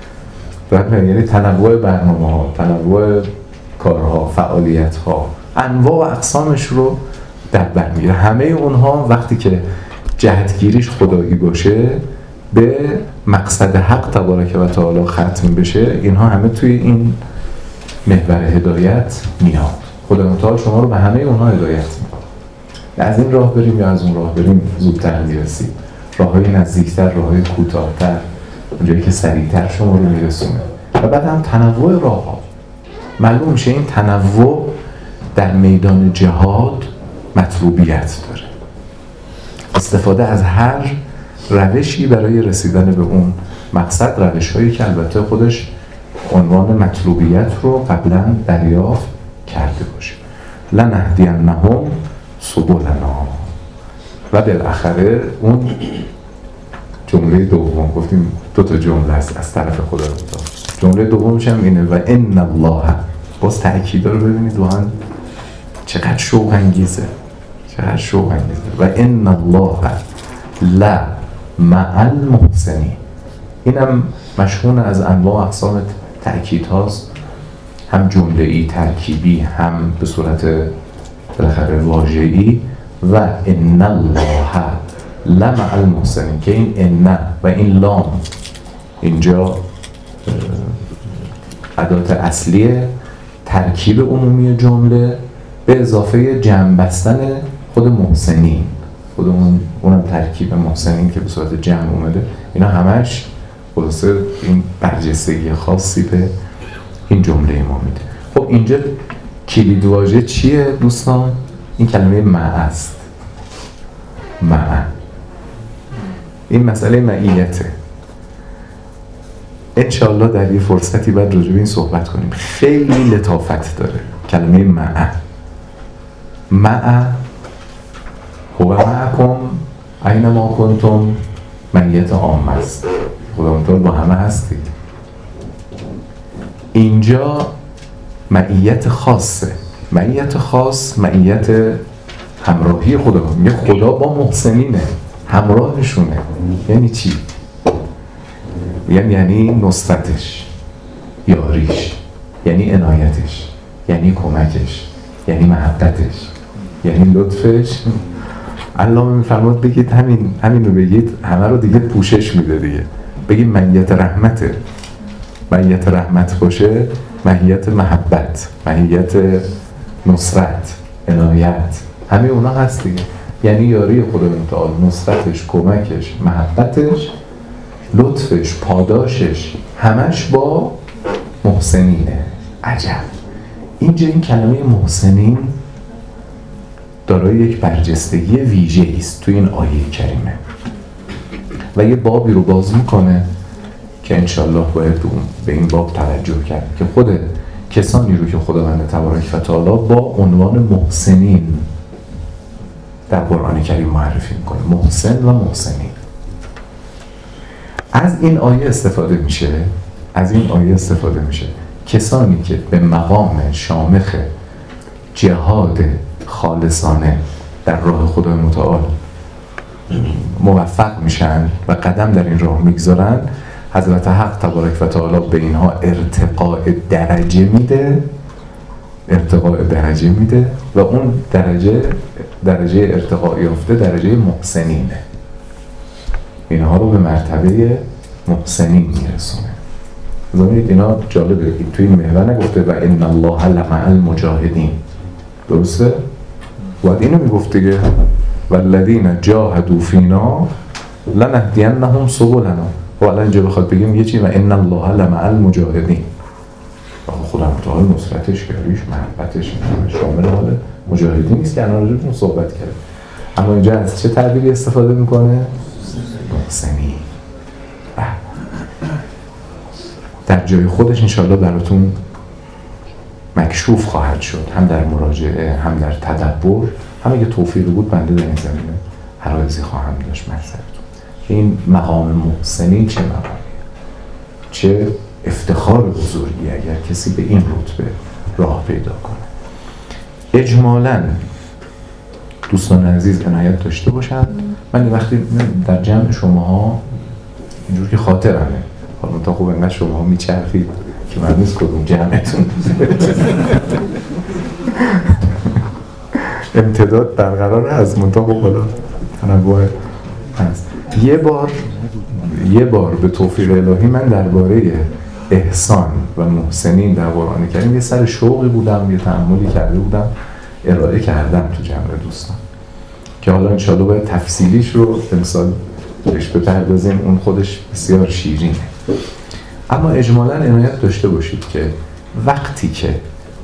یعنی تنوع برنامه‌ها، تنوع کارها، فعالیت‌ها، انواع و اقسامش رو در بر میگیره. همه اونها وقتی که جهتگیریش خدایی باشه، به مقصد حق تبارک و تعالی ختم بشه، اینها همه توی این محور هدایت میاد. خدای متعال شما رو به همه اونها هدایت میکنه. از این راه بریم یا از اون راه بریم زودتر میرسیم. راههای نزدیکتر، راههای کوتاه‌تر، اونجایی که سریعتر شما رو میرسونه. و بعد هم تنوع راه‌ها. معلوم میشه این تنوع در میدان جهاد مطلوبیت داره. استفاده از هر روشی برای رسیدن به اون مقصد، روش‌هایی که البته خودش عنوان مطلوبیت رو قبلا دریافت کرده باشه. لنهدینهم سبلنا. و بالاخره اون جمله دوم، گفتیم دو تا جمله است از طرف خدا متعال. جمله دومش هم اینه و ان الله. باز تأکید رو ببینید واقعا چقدر شوق انگیزه، چقدر شوق انگیزه. و ان الله لا مع المحسنین. اینم مشمول از انواع اقسام تأکید هاست، هم جمله‌ای ترکیبی، هم به صورت بالاخره واژه‌ای. و ان الله لا مع المحسنین، که این ان و این لام اینجا ادات اصلی ترکیب عمومی جمله به اضافه جمع بستن خود محسنین. خود اونم ترکیب محسنین که به صورت جمع اومده. اینا همش خلاصه این برجستگی خاصی به این جمله ما میده. خب اینجا کلید واژه چیه دوستان؟ این کلمه مع است. مع. این مسئله معیته. انشاءالله در یه فرصتی بعد راجع به این صحبت کنیم. خیلی لطافت داره کلمه مع. مع هو معکم اینما کنتم. معیت عام است. خدا متعال با همه هستید. اینجا معیت خاصه. معیت خاص معیت همراهی خدا. میگه خدا با محسنینه، همراهشونه. یعنی چی؟ یعنی نصرتش، یاریش، یعنی عنایتش، یعنی کمکش، یعنی محبتش، یعنی لطفش. الله میفرماد بگید همین رو بگید، همه رو دیگه پوشش میده دیگه. بگید ماهیت رحمته. ماهیت رحمت باشه، ماهیت محبت، ماهیت نصرت، عنایت، همه اونا هست دیگه. یعنی یاری خدا متعال، نصرتش، کمکش، محبتش، لطفش، پاداشش، همش با محسنینه. عجب. اینجا این کلمه محسنین دارای یک برجستگی ویژه‌ای است تو این آیه کریمه و یه بابی رو باز میکنه که انشالله باید به این باب توجه کرد که خود کسانی رو که خداوند تبارک و تعالی با عنوان محسنین در قرآن کریم معرفی میکنه. محسن و محسنین. از این آیه استفاده میشه کسانی که به مقام شامخ جهاد خالصانه در راه خدای متعال موفق میشن و قدم در این راه میگذارن، حضرت حق تبارک و تعالی به اینها ارتقاء درجه میده و اون درجه ارتقاء یافته درجه محسنینه. اینها رو به مرتبه محسنین میرسونه. زمینید اینا جالبه، توی این محور نگفته و ان الله لمع المجاهدین، درسته؟ باید اینو میگفت دیگه والذین جاهدوا فینا لنهدینهم سبلنا. و الان اینجا بخواد بگیم یه چی و ان الله لمع المجاهدین، خدا متعال نصرتش کردیش، محبتش شامل حال مجاهدین نیست که الان راجعش صحبت کرد، اما اینجا از چه تعبیری استفاده میکنه؟ محسنین. در جای خودش انشالله براتون مکشوف خواهد شد، هم در مراجعه هم در تدبر، هم اگه توفیقی بود بنده در این زمینه عرایضی خواهم داشت محضرتون که این مقام محسنین چه مقامیه، چه افتخار بزرگی اگر کسی به این رتبه راه پیدا کنه. اجمالاً دوستان عزیز عنایت داشته باشند، من وقتی در جمع شماها اینجور که خاطرمه، حالا تا خوب انقدر شماها میچرخید که من نیست کدوم جمعتون امتداد برقرار هست، منطقه خوب حالا تنوع هست. یه بار به توفیق الهی من درباره احسان و محسنین در قرآن کریم یه سر شوقی بودم، یه تأملی کرده بودم، ارائه کردم تو جمع دوستان که حالا انشاءالله باید تفصیلیش رو امسال بهش بپردازیم، اون خودش بسیار شیرینه. اما اجمالاً عنایت داشته باشید که وقتی که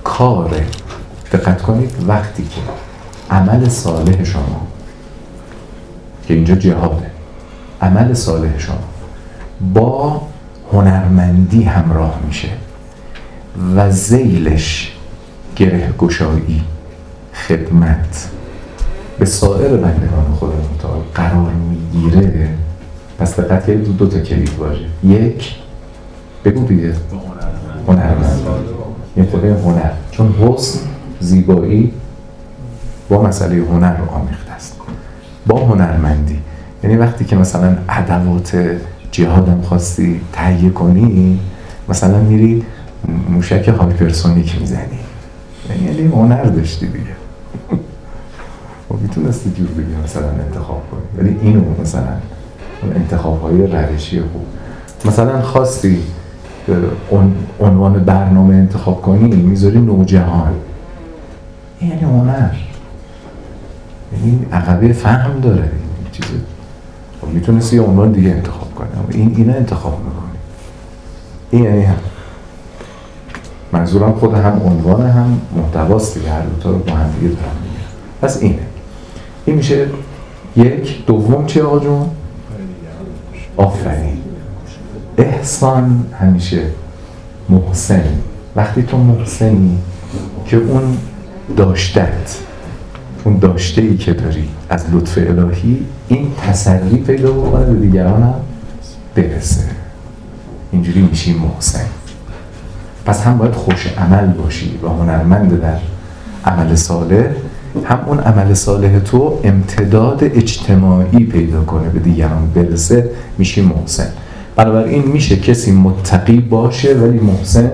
دقت کنید، وقتی که عمل صالح شما که اینجا جهاده، عمل صالح شما با هنرمندی همراه میشه و ذیلش گره گشایی، خدمت به سایر بندگان خدا متعال قرار میگیره، پس دقت کنید دو تا کلید واژه، یک بگو دیگه هنرمند، این خود هنر، چون حسن زیبایی با مسئله هنر رو آمیخته است، با هنرمندی. یعنی وقتی که مثلا ادوات جهادم خواستی تهیه کنی، مثلا میری موشک هایپرسونیک میزنی، یعنی هنر داشتی دیگه و میتونستی جور بگی مثلا انتخاب کنی، ولی اینو مثلا انتخاب‌های روشی خوب، مثلا خواستی عنوان برنامه انتخاب کنی میذاری نوجهان، یعنی هنر، یعنی عقبه فهم داره این چیزه. میتونستی یه عنوان دیگه انتخاب کنی، اما اینو انتخاب میکنی. این یعنی هم منظورم خود هم عنوان هم محتواست دیگه، هر دوتا رو با هم دیگه دارم میگم. پس این میشه یک. دوم چی آقا جون؟ آفرین. احسان همیشه محسن، وقتی تو محسنی که اون داشتت، اون داشته‌ای که داری از لطف الهی، این تسری پیدا بکنه به دیگران هم برسه، اینجوری میشی محسن. پس هم باید خوش عمل باشی و هنرمند در عمل صالح، هم اون عمل صالح تو امتداد اجتماعی پیدا کنه به دیگران برسه، میشی محسن. بنابراین میشه کسی متقی باشه ولی محسن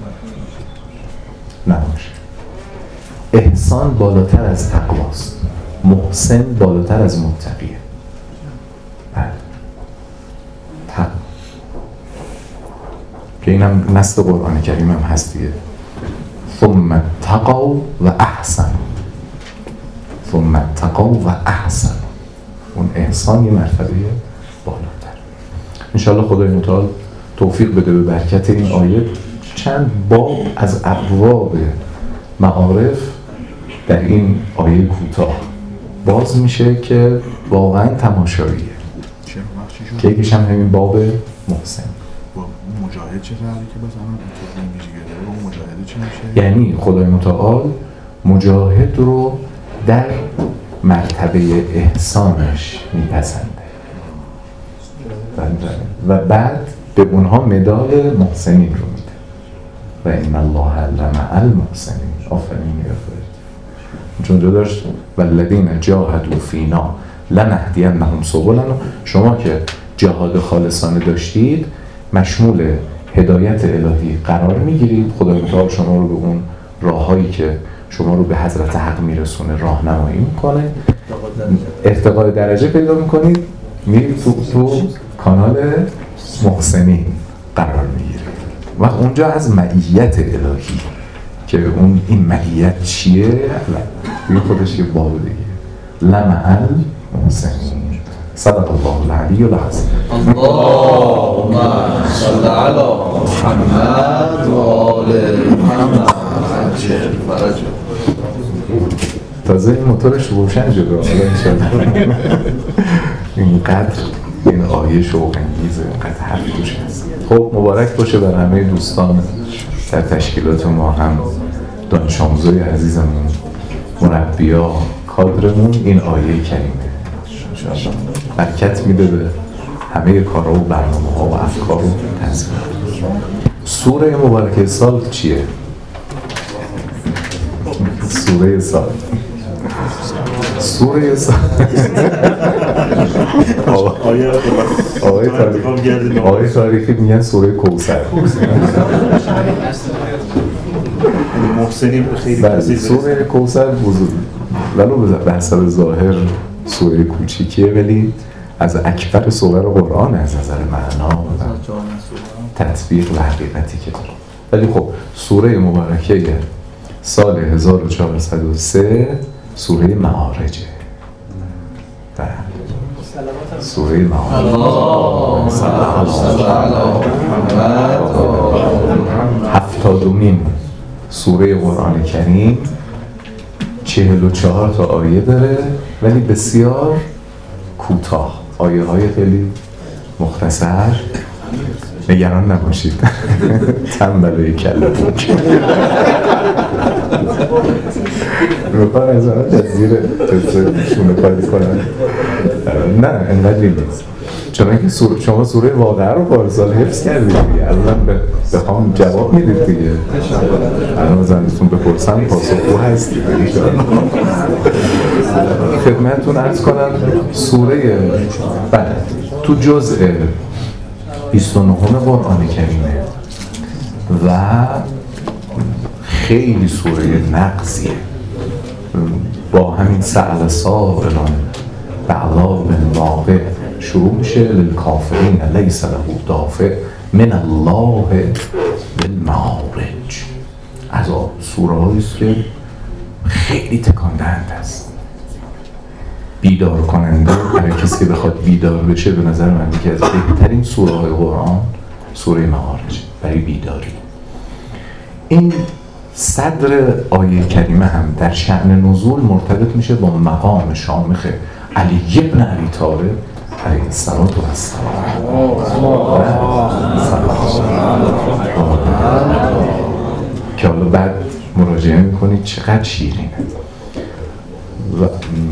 نباشه. احسان بالاتر از تقواست، محسن بالاتر از متقیه. بله. که اینم نص قرآن کریم هم هست دیگه، ثم اتقوا و احسن، ثم اتقوا و احسن. اون احسان یه مرتبه بالاتر. انشاءالله خدای متعال توفیق بده به برکت این آیه چند باب از ابواب معارف در این آیه کوتاه باز میشه که واقعا تماشاییه، که یکیش هم همین باب محسن. مجاهد چه فرقی که بزنن این ویژگی داره با مجاهد چه میشه؟ یعنی خدای متعال مجاهد رو در مرتبه احسانش میپسنده و بعد به اونها مدال محسنین رو میده و ان الله لمع المحسنین. آفرین میگه، چون جا داشت والذین جاهدوا فینا لنهدینهم سبلنا. شما که جهاد خالصانه داشتید مشمول هدایت الهی قرار میگیرید، خدای متعال شما رو به اون راههایی که شما رو به حضرت حق میرسونه راهنمایی میکنه، ارتقای درجه پیدا میکنید، میرید تو کانال محسنین قرار میگیرید. و اونجا از معیت الهی که این معیت چیه دیگه خودش یه باب دیگه لمعل محسنین. صدق الله العلی العظیم. اللهم صل علی محمد و آل محمد عجل فرجه. تازه این موتورش روشن شده انشاءالله. اینقدر این آیه شوق انگیزه، اینقدر حرف توش هست. خب مبارک باشه بر همه دوستان در تشکیلات ما، هم دانش آموزای عزیزمون، مربیا، کادرمون. این آیه کریمه برکت میده به همه کارها و برنامه ها و افکار و تنظیم. سوره مبارکه سال چیه؟ سوره سال آقای تاریخی میگن سوره کوثر. محسنین خیلی بله سوره کوثر بزرگ ولو به حسب ظاهر سوره کوچیکیه ولی از اکبر سور قرآن از نظر معنا و تطبیق و حقیقتی که داره. ولی خب سوره مبارکه سال 1403 سوره معارجه. سوره معارج هفتادمین سوره قرآن کریم، 44 تا آیه داره ولی بسیار کوتاه، آیه های خیلی مختصر. نگران نباشید تنبلای کله بود روکان از آن جزیره شونه کاری کنن. نه انقدری نیست، چون که شما سوره واقعه رو پارسال حفظ کردید دیگه، الان بخوام جواب میدید دیگه. الان زندتون بپرسم پاسخگو هست دیگه. خدمتتون عرض کنم سوره بعد تو جزء 29 قرآن کریمه و خیلی سوره نقضیه. با همین سأل سائلان بعذاب واقع شروع میشه للکافرین لیس له دافع من الله بالمعارج. از سوره هاییست که خیلی تکان دهنده است، بیدار کننده برای کسی که بخواد بیدار بشه. به نظر من یکی از بهترین سوره های قرآن سوره معارج برای بیداری. این صدر آیه کریمه هم در شأن نزول مرتبط میشه با مقام شامخ علی ابن ابی طالب علیه السلام و السلام که حالا بعد مراجعه میکنید چقدر شیرینه. و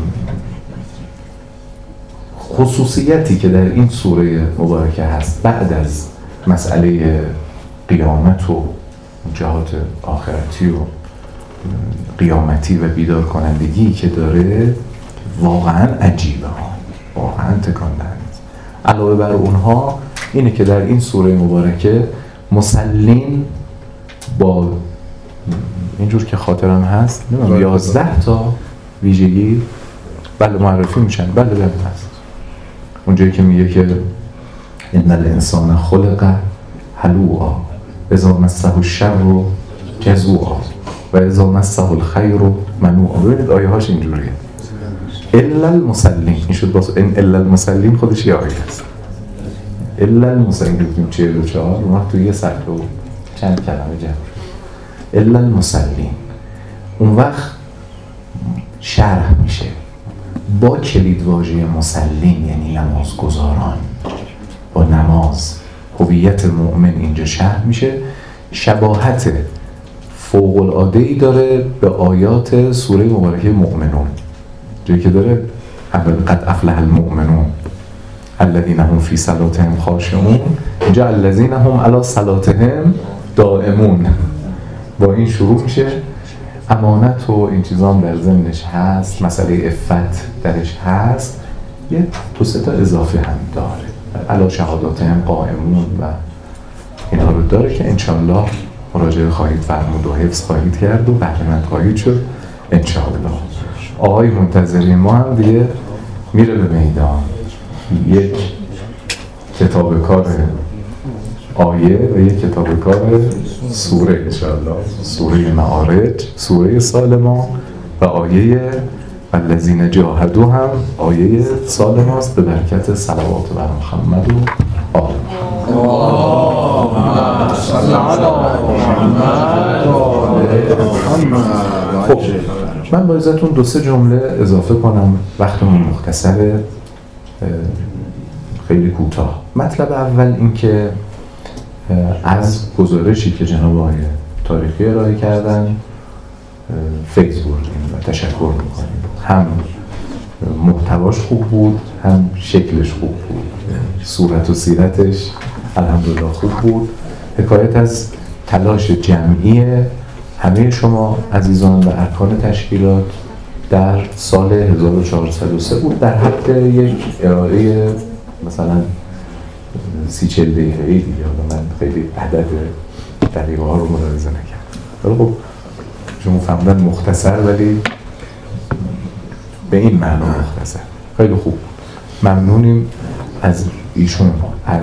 خصوصیتی که در این سوره مبارکه هست بعد از مسئله قیامت و جهات آخرتی و قیامتی و بیدار کنندگی که داره واقعا عجیبه ها، واقعا تکان دهنده. علاوه بر اونها اینه که در این سوره مبارکه مسلین با اینجور که خاطرم هست 11 تا ویژگی بله معرفی میشن. بله هست اونجایی که میگه که ان الانسان خلق هلوعا اذا مسه الشر جزوعا و اذا مسه الخیر منوعا. ببینید آیه هاش اینجوریه. الا المسلین، این شد باز این الا المسلین خودش یه آیه است. الا المسلین گفتیم 44 اون وقت توی یه سطر و چند کلمه جمع شد. الا المسلین اون وقت شرح میشه با کلید واژه مسلین یعنی نمازگزاران. با نماز هویت مؤمن اینجا شرح میشه. شباهت فوق العاده‌ای داره به آیات سوره مبارکه مؤمنون، جایی که داره اول قد افلح المؤمنون الذین هم فی صلاتهم خاشعون، اینجا الذین هم علی صلاتهم دائمون. با این شروع میشه. امانت و این چیزان در ضمنش هست، مسئله عفت درش هست، یه دو سه تا اضافه هم داره. علی شهاداتهم قائمون و اینا رو داره که انشالله مراجعه خواهید فرمود و حفظ خواهید کرد و بهره‌مند خواهید شد انشالله. آقای منتظری ما هم دیگه میره به میدان. یک کتاب کار آیه و یک کتاب کار سوره انشاءالله، سوره معارج، سوره سال ما و آیه والذین جاهدوا هم آیه سال ماست به برکت صلوات بر محمد و آل اللهم صل علی محمد و آل محمد. خب من با ازتون 2-3 جمله اضافه کنم، وقتمون مختصره، خیلی کوتاه. مطلب اول این که از گزارشی که جناب آقای تاریخی ارائه کردن فیض بردیم و تشکر میکنیم. هم محتواش خوب بود، هم شکلش خوب بود، صورت و سیرتش الحمدلله خوب بود. حکایت از تلاش جمعی همه شما عزیزان و ارکان تشکیلات در سال 1403 بود، در حد یک ارائه مثلا 30-40 دقیقه‌ای دیگه. من خیلی عدد دقیقه ها رو ملاحظه نکردم. خب شما فهمیدن مختصر، ولی به این معنا مختصر. خیلی خوب، ممنونیم از ایشون، از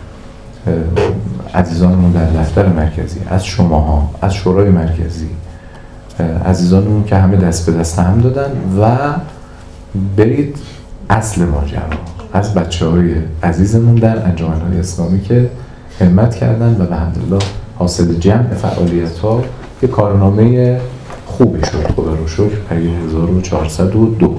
عزیزانمون در دفتر مرکزی، از شماها، از شورای مرکزی، عزیزانمون که همه دست به دست هم دادن. و برید اصل ماجرا از بچه‌های عزیزمون در انجمن‌های اسلامی که همت کردن و الحمدلله حاصل جمع فعالیت‌ها یه کارنامه خوبی شد. خدا رو شکر برای 1402.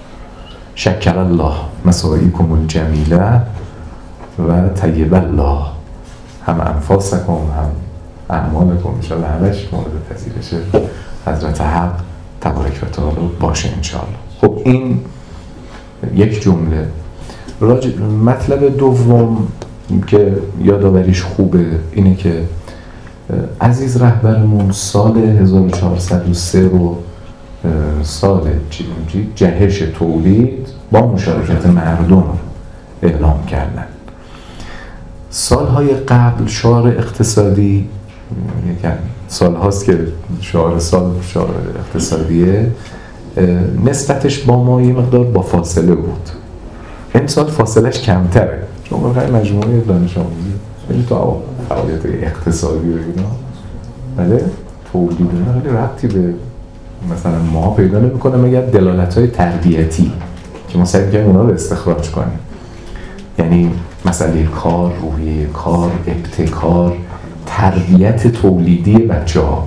شکر الله مساعیکم الجمیله و طیب الله هم انفاسکم هم اعمالکم. انشاءالله همش مورد پذیرش حضرت حق تبارک و تعالی باشه انشاءالله. خب این یک جمله. مطلب دوم که یادآوریش خوبه اینه که عزیز رهبرمون سال 1403 رو سال جهش تولید با مشارکت مردم اعلام کردن. سالهای قبل شعار اقتصادی، سال هاست که شعار سال شعار اقتصادیه، نسبتش با ما یه مقدار با فاصله بود. این سال فاصلش کمتره، چون بخیر مجموعه دانش آموزی یعنی تو فعالیت اقتصادی و اینا، بله تولید اینا خیلی ربطی به مثلا ما پیدا نمی‌کنه مگر دلالت‌های تربیتی که ما سعی می‌کنیم اونا رو استخراج کنیم. یعنی مسئله کار، روحیه کار، ابتکار، تربیت تولیدی بچه‌ها.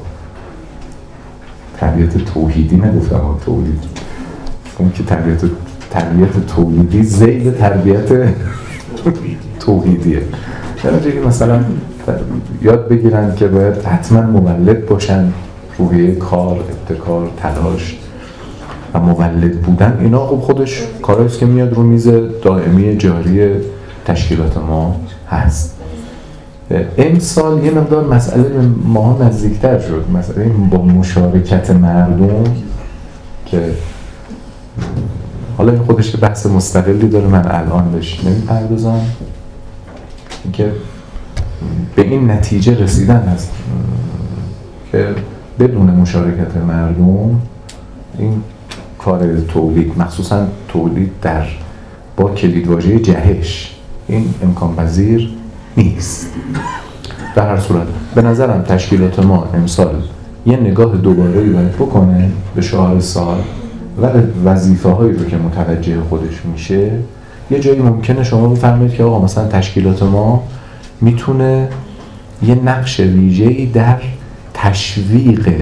تربیت توحیدی نگفتم، تولید. اون که تربیت تولیدی ذیل تربیت توحیدیه. یعنی مثلا یاد بگیرن که باید حتما مولد باشن، روحیه کار، ابتکار، تلاش و مولد بودن. اینا خب خودش کاریست که میاد رو میز دائمی جاری تشکیلات ما هست. امسال یه مقدار مسئله به ما نزدیکتر شد، مسئله با مشارکت مردم که حالا این خودش بحث مستقلی داره، من الان بهش نمیپردازم. که به این نتیجه رسیدن هست که بدون مشارکت مردم این کار تولید، مخصوصا تولید با کلیدواژه جهش، این امکان پذیر نیست. در هر صورت به نظرم تشکیلات ما امسال یه نگاه دوباره‌ای باید بکنه به شعار سال و وظیفه هایی رو که متوجه خودش میشه. یه جایی ممکنه شما بفرمایید که آقا مثلا تشکیلات ما میتونه یه نقش ویژه‌ای در تشویق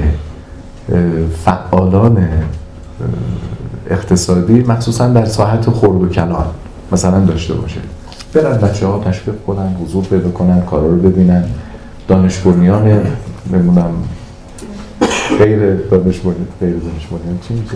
فعالان اقتصادی مخصوصا در ساحت خرد و کلان مثلا داشته باشه. برن بچه‌ها تشویق کنن، حضور پیدا کنن، کارا رو ببینن. دانش بنیان نمونم غیر دانش بنیان چی میشه؟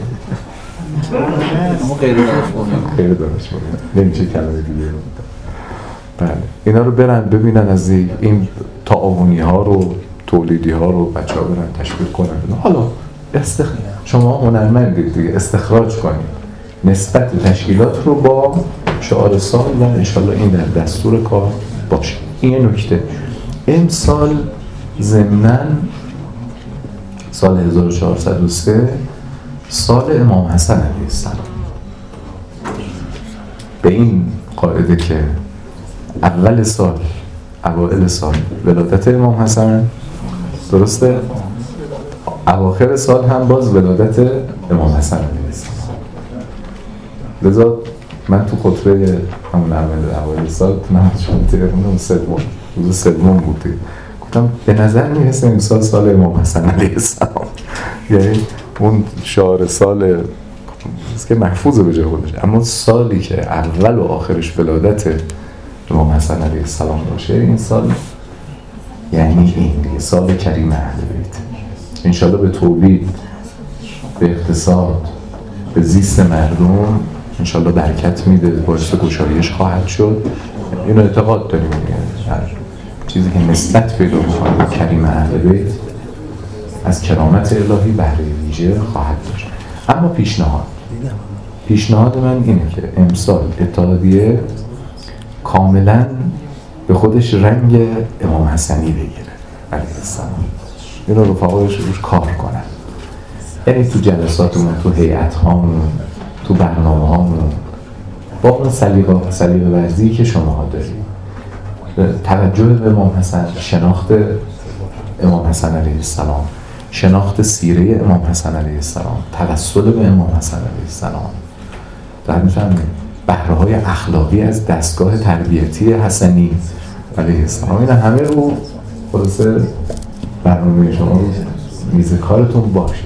غیر دانش بنیان نمیشه کلمه دیگه رو. بله اینا رو برن ببینن، از این تعاونی ها رو، تولیدی ها رو بچه ها برن تشویق کنن. حالا شما هنرمندید دیگه، استخراج کنید نسبت تشکیلات رو با شعار سال و انشالله این در دستور کار باشه. این نکته. امسال ضمناً سال 1403 سال امام حسن علیه السلام، به این قاعده که اول سال اوائل سال ولادت امام حسن، درسته؟ اواخر سال هم باز ولادت امام حسن علیه السلام. لذا من تو خطبه همون اوایل سال تو نمازشون تهران روز سوم بود، گفتم به نظر میرسه این سال امام حسن علیه السلام، یعنی اون شعار سال که محفوظ به جای خودش، اما سالی که اول و آخرش ولادت امام حسن علیه السلام باشه این سال، یعنی این دیگه سال کریم اهل بیت. انشالله به تولید، به اقتصاد، به زیست مردم انشالله برکت میده، باعث گشایش خواهد شد. اینو اعتقاد داریم دیگه، هر چیزی که نسبت پیدا می‌کنه به کریم اهل بیت از کرامت الهی بهره ویژه خواهد داشت. اما پیشنهاد من اینه که امسال اتحادیه کاملا به خودش رنگ امام حسنی بگیره علیه السلام، اینو رفقایش روش کار کنن، یعنی تو جلساتمون، تو هیئت هامون، تو برنامه هامون با اون سلیقه ورزی که شماها دارید، توجه به امام حسن، شناخت امام حسن علیه السلام، شناخت سیره امام حسن علیه السلام، توسل به امام حسن علیه السلام، در میفهمید بهره‌های اخلاقی از دستگاه تربیتی حسنی علیه السلام، این همه رو خلاصه برنامه شما رو میز کارتون باشه.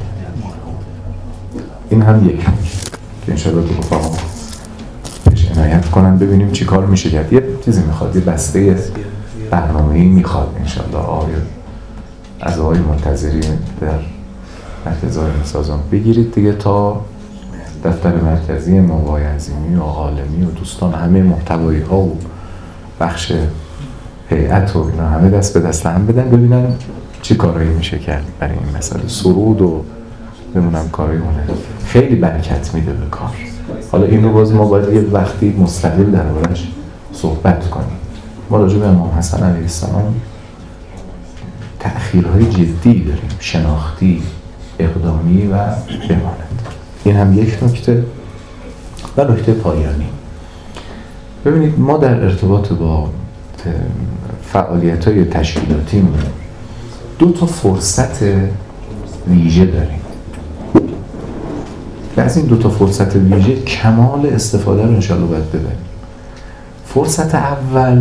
این هم یک که انشاءالله تو رفقا بهش عنایت کنن، ببینیم چی کار میشه کرد. یه چیزی میخواد، یه بسته برنامه‌ای میخواد انشاءالله اعضای منتظری در مرکز سازان بگیرید دیگه، تا دفتر مرکزی موای عظیمی و عالمی و دوستان همه محتوایی ها و بخش هیئت و اینا همه دست به دست هم بدن، ببینن چی کارایی میشه کرد برای این مسئله. سرود و بمونم کارایی مونه خیلی برکت میده به کار. حالا این رو باز ما باید یه وقتی مستقل دربارش صحبت کنیم. ما راجع به امام حسن علیه السلام تأخیرهای جدی داریم، شناختی، اقدامی و بماند. این هم یک نکته. و نکته پایانی، ببینید ما در ارتباط با فعالیت‌های تشکیلاتیمون 2 فرصت ویژه داریم و از این 2 فرصت ویژه کمال استفاده رو انشاءالله باید ببریم. فرصت اول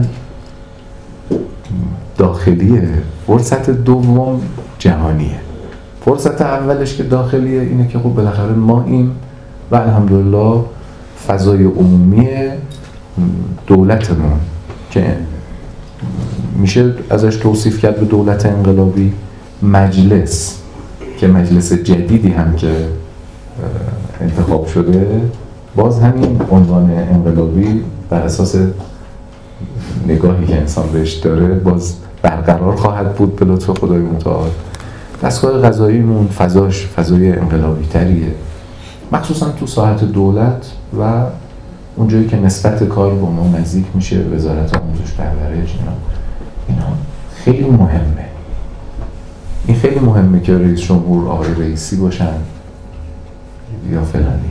داخلیه، فرصت دوم جهانیه. فرصت اولش که داخلیه اینه که خب بالاخره ما این و الحمدلله فضای عمومی دولتمون که میشه ازش توصیف کرد به دولت انقلابی، مجلس که مجلس جدیدی هم که انتخاب شده، باز همین عنوان انقلابی بر اساس نگاهی که انسان بهش داره باز برقرار خواهد بود به لطف خدای متعال. دستگاه قضاییمون فضای انقلابی تریه، مخصوصا تو ساحت دولت و اونجایی که نسبت کار با ما نزدیک میشه، وزارت آموزش پرورش، اینا خیلی مهمه. این خیلی مهمه که رئیس جمهور آقای رئیسی باشن یا فلانی.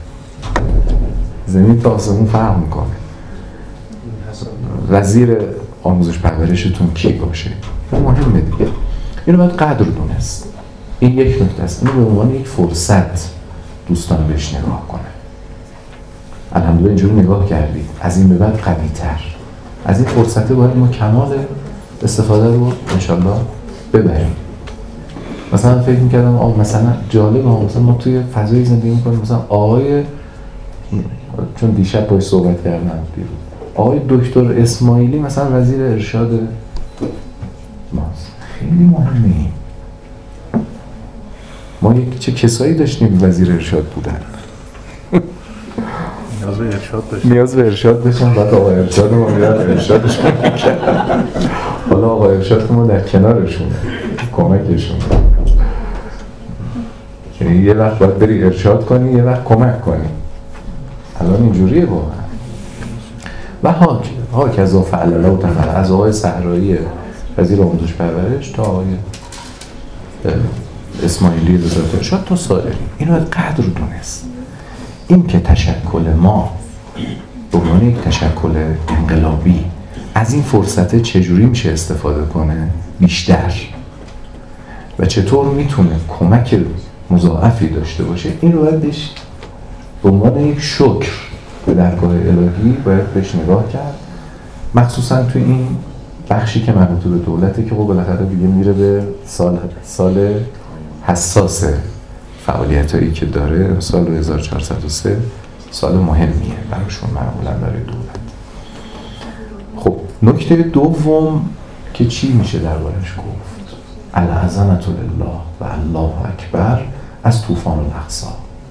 زمین تا آسمون فرق میکنه. وزیر آموزش پرورشتون کی باشه این مهمه دیگه. اینو باید قدر دونست. این یک نکته است. اینو به عنوان یک فرصت دوستان بهش نگاه کنن. الحمدلله اینجوری نگاه کردید، از این به بعد قوی‌تر. از این فرصته باید ما کمال استفاده رو انشالله ببریم. مثلا فکر می‌کردم مثلا جالب مثلا ما توی فضای زندگی می‌کنیم، مثلا آقای، چون دیشب باهاش صحبت کردم دیروز، آقای دکتر اسماعیلی مثلا وزیر ارشاد ماست. خیلی مهمه. ما چه کسایی داشتیم وزیر ارشاد بودن. نیاز به ارشاد داشتن، بعد آقای ارشاد ما میرد ارشادشون میکرد. حالا آقای ارشاد ما در کنارشونه، کمکشون. یعنی یه وقت باید بری ارشاد کنی، یه وقت کمک کنی. الان اینجوریه واقعا. و هاکذا فعل الله تعالی، از آقای صحرایی وزیر آموزش پرورش تا آقای اسماعیلی وزارت ارشاد تا سایری. اینو باید قدر دونست. این که تشکل ما به عنوان یک تشکل انقلابی از این فرصته چجوری میشه استفاده کنه بیشتر و چطور میتونه کمک مضاعفی داشته باشه، این رو باید بهش به عنوان یک شکر به درگاه الهی باید بهش نگاه کرد، مخصوصا تو این بخشی که مربوط به دولته که خب بالاخره دیگه میره به سال حساس فعالیتایی که داره. سال 1403 سال مهمیه براشون معمولا برای دولت. خب نکته دوم که چی میشه دربارش گفت؟ العظمة لله و الله اکبر از طوفان الاقصی،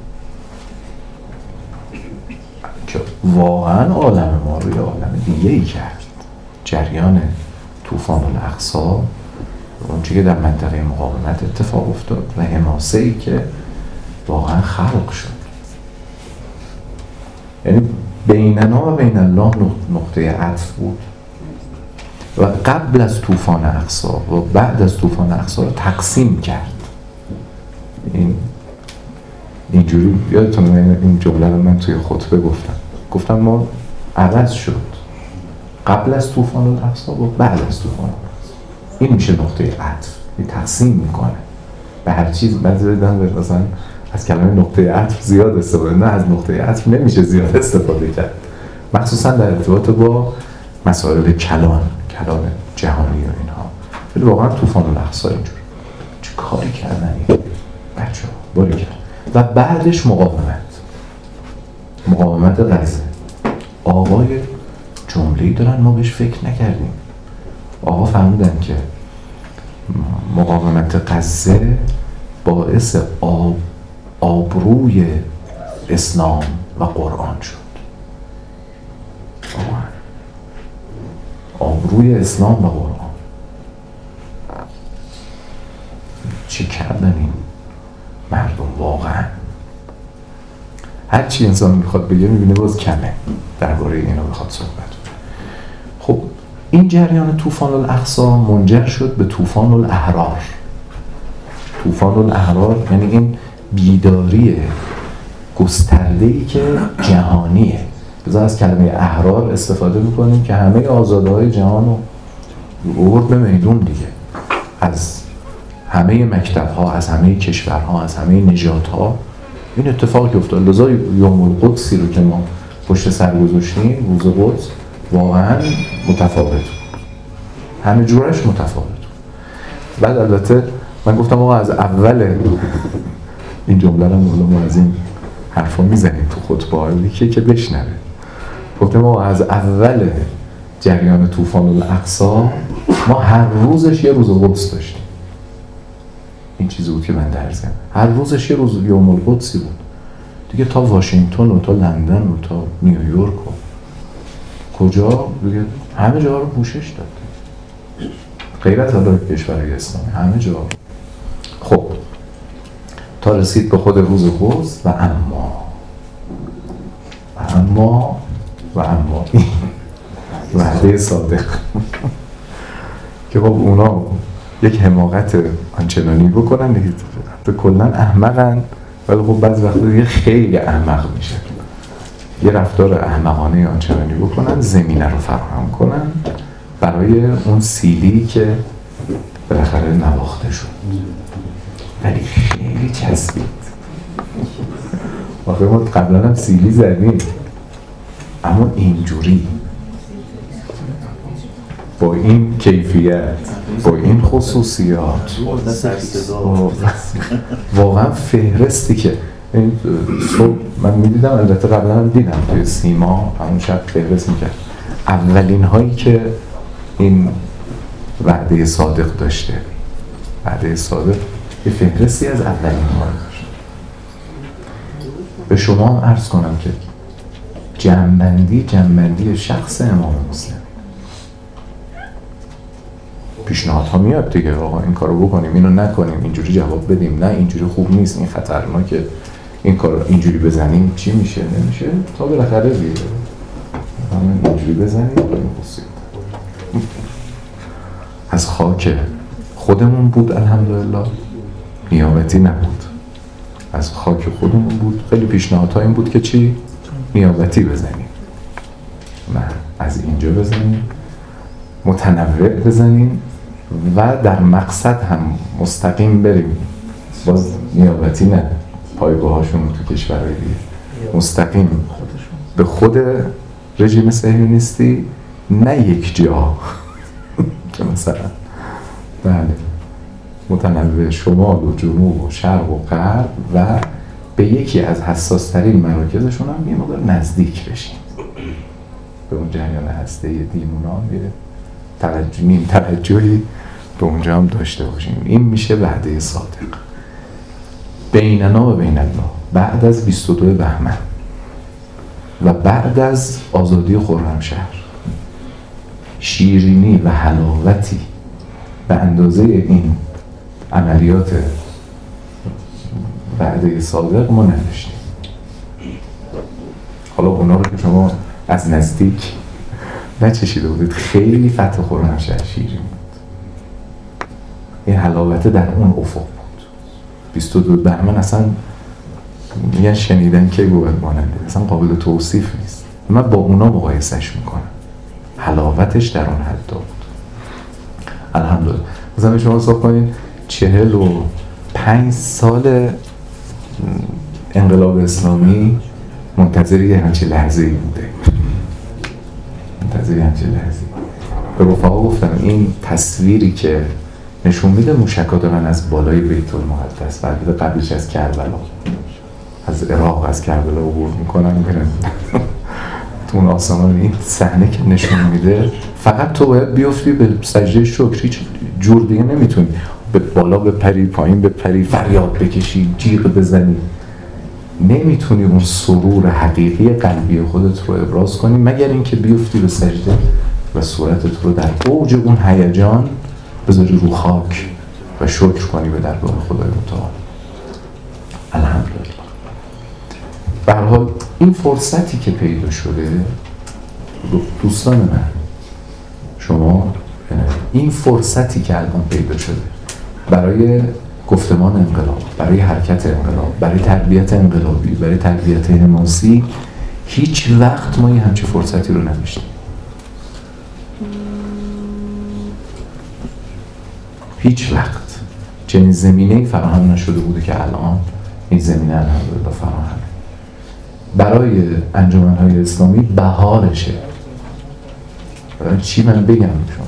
که واقعا عالم ما رو یه عالم دیگه ای کرد. جریان طوفان الاقصی اونچه که در منطقه مقاومت اتفاق افتاد و حماسه‌ای که واقعا خلق شد، یعنی بیننا و بین الله نقطه عطف بود و قبل از طوفان اقصی و بعد از طوفان اقصی رو تقسیم کرد. اینجوری یادتونه این جمله رو من توی خطبه گفتم ما عوض شد قبل از طوفان الاقصی و بعد از طوفان الاقصی. این میشه نقطه عطف، این تقسیم میکنه به هر چیز. بعضی دیدن مثلا از کلمه نقطه عطف زیاد استفاده، نه از نقطه عطف نمیشه زیاد استفاده کرد، مخصوصا در ارتباط با مسائل کلان جهانی و اینها. ولی واقعا طوفان الاقصی اینجور چه کاری کردن این بچه‌ها، باری کرد. و بعدش مقاومت غزه. آقای جمله‌ای دارن ما بهش فکر نکردیم. آقا فرمودن که مقاومت غزه باعث آبروی اسلام و قرآن شد. آبروی اسلام و قرآن. چی کردن این مردم واقعا؟ هر چی انسان میخواد بگه میبینه باز کمه درباره اینا بخواد صحبت کنه. خب این جریان طوفان الاقصی منجر شد به طوفان الاحرار. طوفان الاحرار یعنی این بیداری گسترده‌ای که جهانیه. بذار از کلمه احرار استفاده میکنیم که همه آزاده‌های جهان رو برد به میدون دیگه، از همه مکتب‌ها، از همه کشورها، از همه نژادها. این اتفاقی افتاد. لذا یوم القدسی رو که ما پشت سر گذاشتیم، روز قدس، واقعا متفاوت بود، همه جورش متفاوت بود. بعد البته من گفتم آقا از اول این جمله رو ما از این حرفا میزنیم تو خطبه که بشنوه. گفتم آقا از اول جریان طوفان الاقصی ما هر روزش یه روز قدس داشتیم. این چیزی بود که من درس کردم. هر روزش یه روز یوم القدسی بود دیگه، تا واشنگتن و تا لندن و تا نیویورک و کجا دیگه همه جا رو پوشش داد، غیر از حالا کشورهای اسلامی همه جا. خب تا رسید به خود روز قدس و اما این وعده صادق که خب اونا یک حماقت آنچنانی بکنن دیگه، تو کلا احمقن، ولی خب بعضی وقتا دیگه خیلی احمق میشه، یه رفتار احمقانه آنچنانی بکنن، زمینه رو فراهم کنن برای اون سیلی که بالاخره نواخته شد. ولی خیلی چسبید. واقعا ما قبلا هم سیلی زدیم، اما اینجوری با این کیفیت، با این خصوصیات، واقعا فهرستی که صبح من میدیدم، البته قبلا هم دیدم توی سیما همون شب فهرست میکرد اولین هایی که این وعده صادق داشته. وعده صادق یه فهرستی از اولین ها داشت. به شما هم عرض کنم که جمع‌بندی شخص امام مسلم، پیشنهادها میاد دیگه، آقا این کارو بکنیم، اینو نکنیم، اینجوری جواب بدیم، نه اینجوری خوب نیست، این خطرناکه، این کارو اینجوری بزنیم چی میشه نمیشه، تا بالاخره دیگه همین اینجوری بزنیم. از خاک خودمون بود الحمدلله، نیابتی نبود، از خاک خودمون بود. خیلی پیشنهادها این بود که چی؟ نیابتی بزنیم، نه از اینجا بزنیم متنوع بزنیم و در مقصد هم مستقیم بریم. باز نیابتی نه، پایگاه هاشون تو کشورهای دیگه مستقیم به خود رژیم صهیونیستی، نه یک جا که مثلا بله متنوع شمال و جنوب و شرق و غرب و به یکی از حساسترین مراکزشون هم یه مقدار نزدیک بشیم به اون جریان هسته دیمونان، یه نیم توجهی به اونجا هم داشته باشیم. این میشه وعده صادق بیننا و بین الله بعد از 22 بهمن و بعد از آزادی خرمشهر. شیرینی و حلاوتی به اندازه این عملیات وعده صادق ما نداشتیم. حالا اونا رو که شما از نزدیک نچشیده بودید، خیلی فتح خرمشهر شیرین بود. این حلاوت در اون افق بود. 22 بهمن اصلا میگن شنیدن که گوهر ماننده، اصلا قابل توصیف نیست. من با اونا مقایسش میکنم، حلاوتش در اون حد بود. الحمدلله. مثلا شما حساب کنید 45 سال انقلاب اسلامی منتظر یه همچین لحظه‌ای بوده. منتظر یه همچین لحظه‌ای. به رفقا گفتم این تصویری که نشون میده موشک‌ها دارن از بالای بیت المقدس و قبلش از کربلا، از عراق، از کربلا عبور میکنن میرن تو اون آسمان. این صحنه که نشون میده فقط تو باید بیفتی به سجده شکر، هیچ جور دیگه نمیتونی. به بالا بپری، پایین بپری، فریاد بکشی، جیغ بزنی، نمیتونی اون سرور حقیقی قلبی خودت رو ابراز کنی مگر اینکه بیفتی به سجده و صورتت رو در اوج اون هیجان بذاری رو خاک و شکر کنی به درگاه خدای متعال. الحمدلله. به هر حال این فرصتی که پیدا شده دوستان من، شما این فرصتی که الان پیدا شده برای گفتمان انقلاب، برای حرکت انقلاب، برای تربیت انقلابی، برای تربیت حماسی، هیچ وقت ما یه همچین فرصتی رو نداشتیم. هیچ وقت چنین زمینه‌ای فراهم نشده بوده که الان این زمینه الحمدلله فراهمه. برای انجمن‌های اسلامی بهارشه. چی من بگم شما؟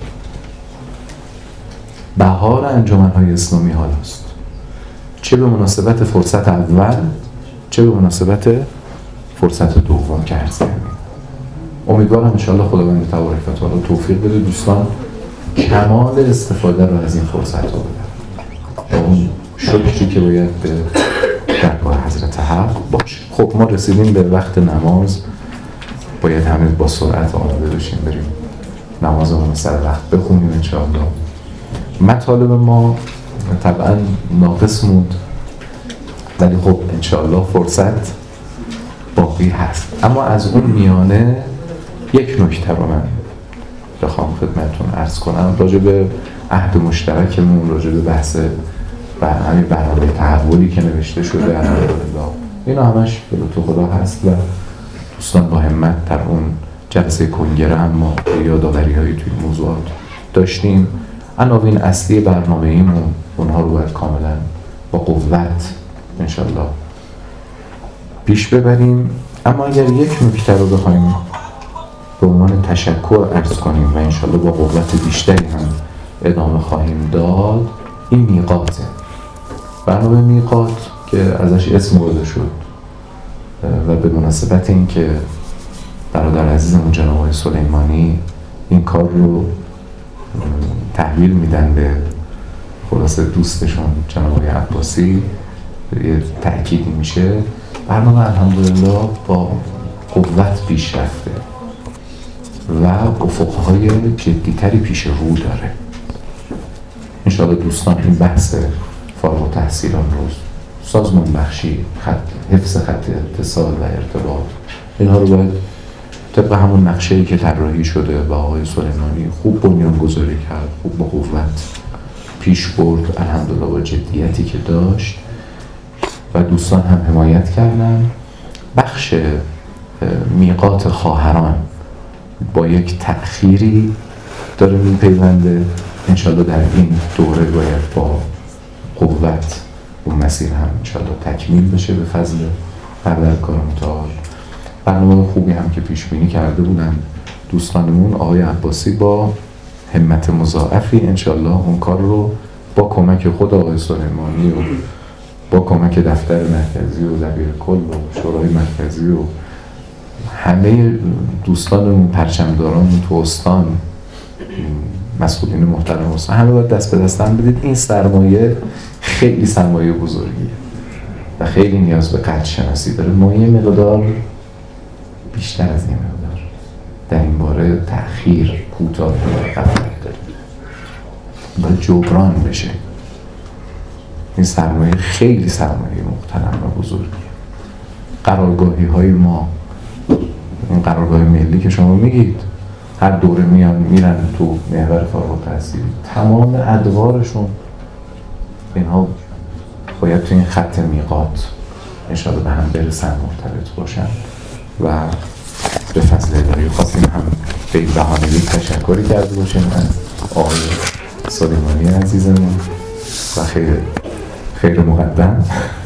بهار انجمن‌های اسلامی حال است. چه به مناسبت فرصت اول، چه به مناسبت فرصت دوم که عرض کردیم. امیدوارم انشاءالله خداوند تبارک و تعالی توفیق بده دوستان کمال استفاده رو از این فرصت رو بدن. اون شکری که باید به درگاه حضرت حق باشه. خب ما رسیدیم به وقت نماز، باید همه با سرعت آماده بشیم بریم نمازمون سر وقت بخونیم انشاءالله. مطالب ما طبعا ناقص موند ولی خب انشاءالله فرصت باقی هست. اما از اون میانه یک نکته رو من بخوام خدمتتون عرض کنم راجع به عهد مشترکمون، راجع به بحث و همین برنامه تحولی که نوشته شده الحمدلله. اینا همش به لطف خدا هست و دوستان با همت در اون جلسه کنگره هم ما یادآوری هایی توی موضوعات داشتیم. عناوین اصلی برنامه ایمون اونها رو باید کاملا با قوت انشالله پیش ببریم. اما اگر یک نکته رو بخوایم به عنوان تشکر عرض کنیم و انشالله با قوت بیشتری هم ادامه خواهیم داد، این میقاته. برنامه میقات که ازش اسم برده شد و به مناسبت این که برادر عزیزمون جناب آقای سلیمانی این کار رو تحویل میدن به خلاصه دوستشون جناب آقای عباسی، یه تأکیدی میشه. برنامه الحمدلله با قوت پیش رفته و افقهای جدیتری پیش رو داره. انشاءالله دوستان این بحث فارغ التحصیلان روز سازمان بخشی، حفظ خط اتصال و ارتباط، اینها رو باید طبق همون نقشه‌ای که طراحی شده با آقای سلیمانی خوب بنیان‌گذاری کرد، خوب با قوت پیش برد الحمدلله با جدیتی که داشت و دوستان هم حمایت کردن. بخش میقات خواهران با یک تأخیری داره میپیونده. انشالله در این دوره باید با قوت اون مسیر هم انشالله تکمیل بشه به فضل پروردگار متعال. برنامه خوبی هم که پیش بینی کرده بودن دوستانمون آقای عباسی با همت مضاعفی انشالله اون کار رو با کمک خود آقای سلیمانی و با کمک دفتر مرکزی و دبیر کل و شورای مرکزی و همه دوستانمون پرچمداران تو استان مسئولین محترم استان همه باید دست به دست هم بدید. این سرمایه خیلی سرمایه بزرگیه و خیلی نیاز به قدر شناسی داره. ما یه مقدار بیشتر از این مقدار در این باره تأخیر کوتاه غفلت داریم، باید جبران بشه. این سرمایه خیلی سرمایه محترم و بزرگیه. قرارگاهی های ما، این قرارگاه ملی که شما میگید هر دوره میرن تو محور فارغ التحصیلی، تمام ادوارشون اینها باید تو این خط میقات انشاءالله به هم برسن، مرتبط باشن و به فضل الهی خواستیم هم به این بهانه‌ای تشکری کرده باشیم از آقای سلیمانی عزیزمون و خیر مقدم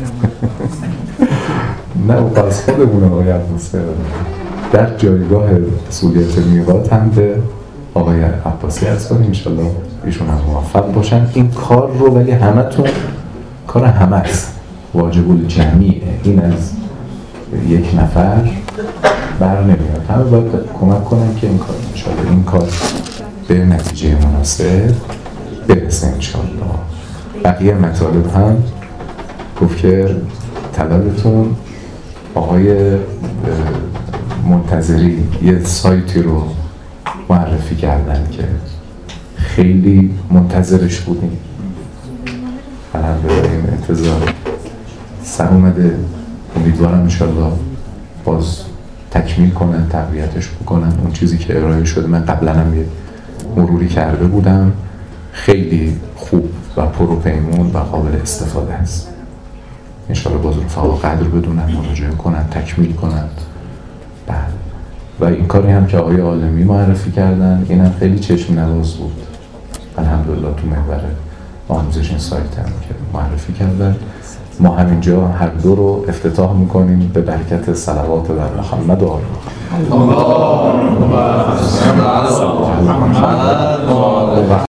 نه از خودمون آقای عباسی در جایگاه مسئولیت میقات هم به آقای عباسی عرض کنیم انشالله ایشون هم موفق باشن. این کار رو ولی همتون کار همه است، واجب الجمیعه، این از یک نفر بر نمیاد، همه باید کمک کنن که این کار انشالله این کار به نتیجه مناسب برسه انشالله. بقیه مطالب هم گفت که طلبتون آقای منتظری یه سایتی رو معرفی کردن که خیلی منتظرش بودیم، الحمدلله این انتظار سر اومده. امیدوارم انشالله باز تکمیل کنن، تقویتش بکنن. اون چیزی که ارائه شده من قبلا هم یه مروری کرده بودم، خیلی خوب و پروپیمون و قابل استفاده است. انشالله باز رفقا قدر بدونن، مراجعه کنن، تکمیل کنن. بله. و این کاری هم که آقای عالمی معرفی کردن این هم خیلی چشم نواز بود، الحمدلله تو محور آموزش این سایت هم که معرفی کردن. ما همینجا هر دو رو افتتاح میکنیم به برکت صلوات بر محمد و آل محمد.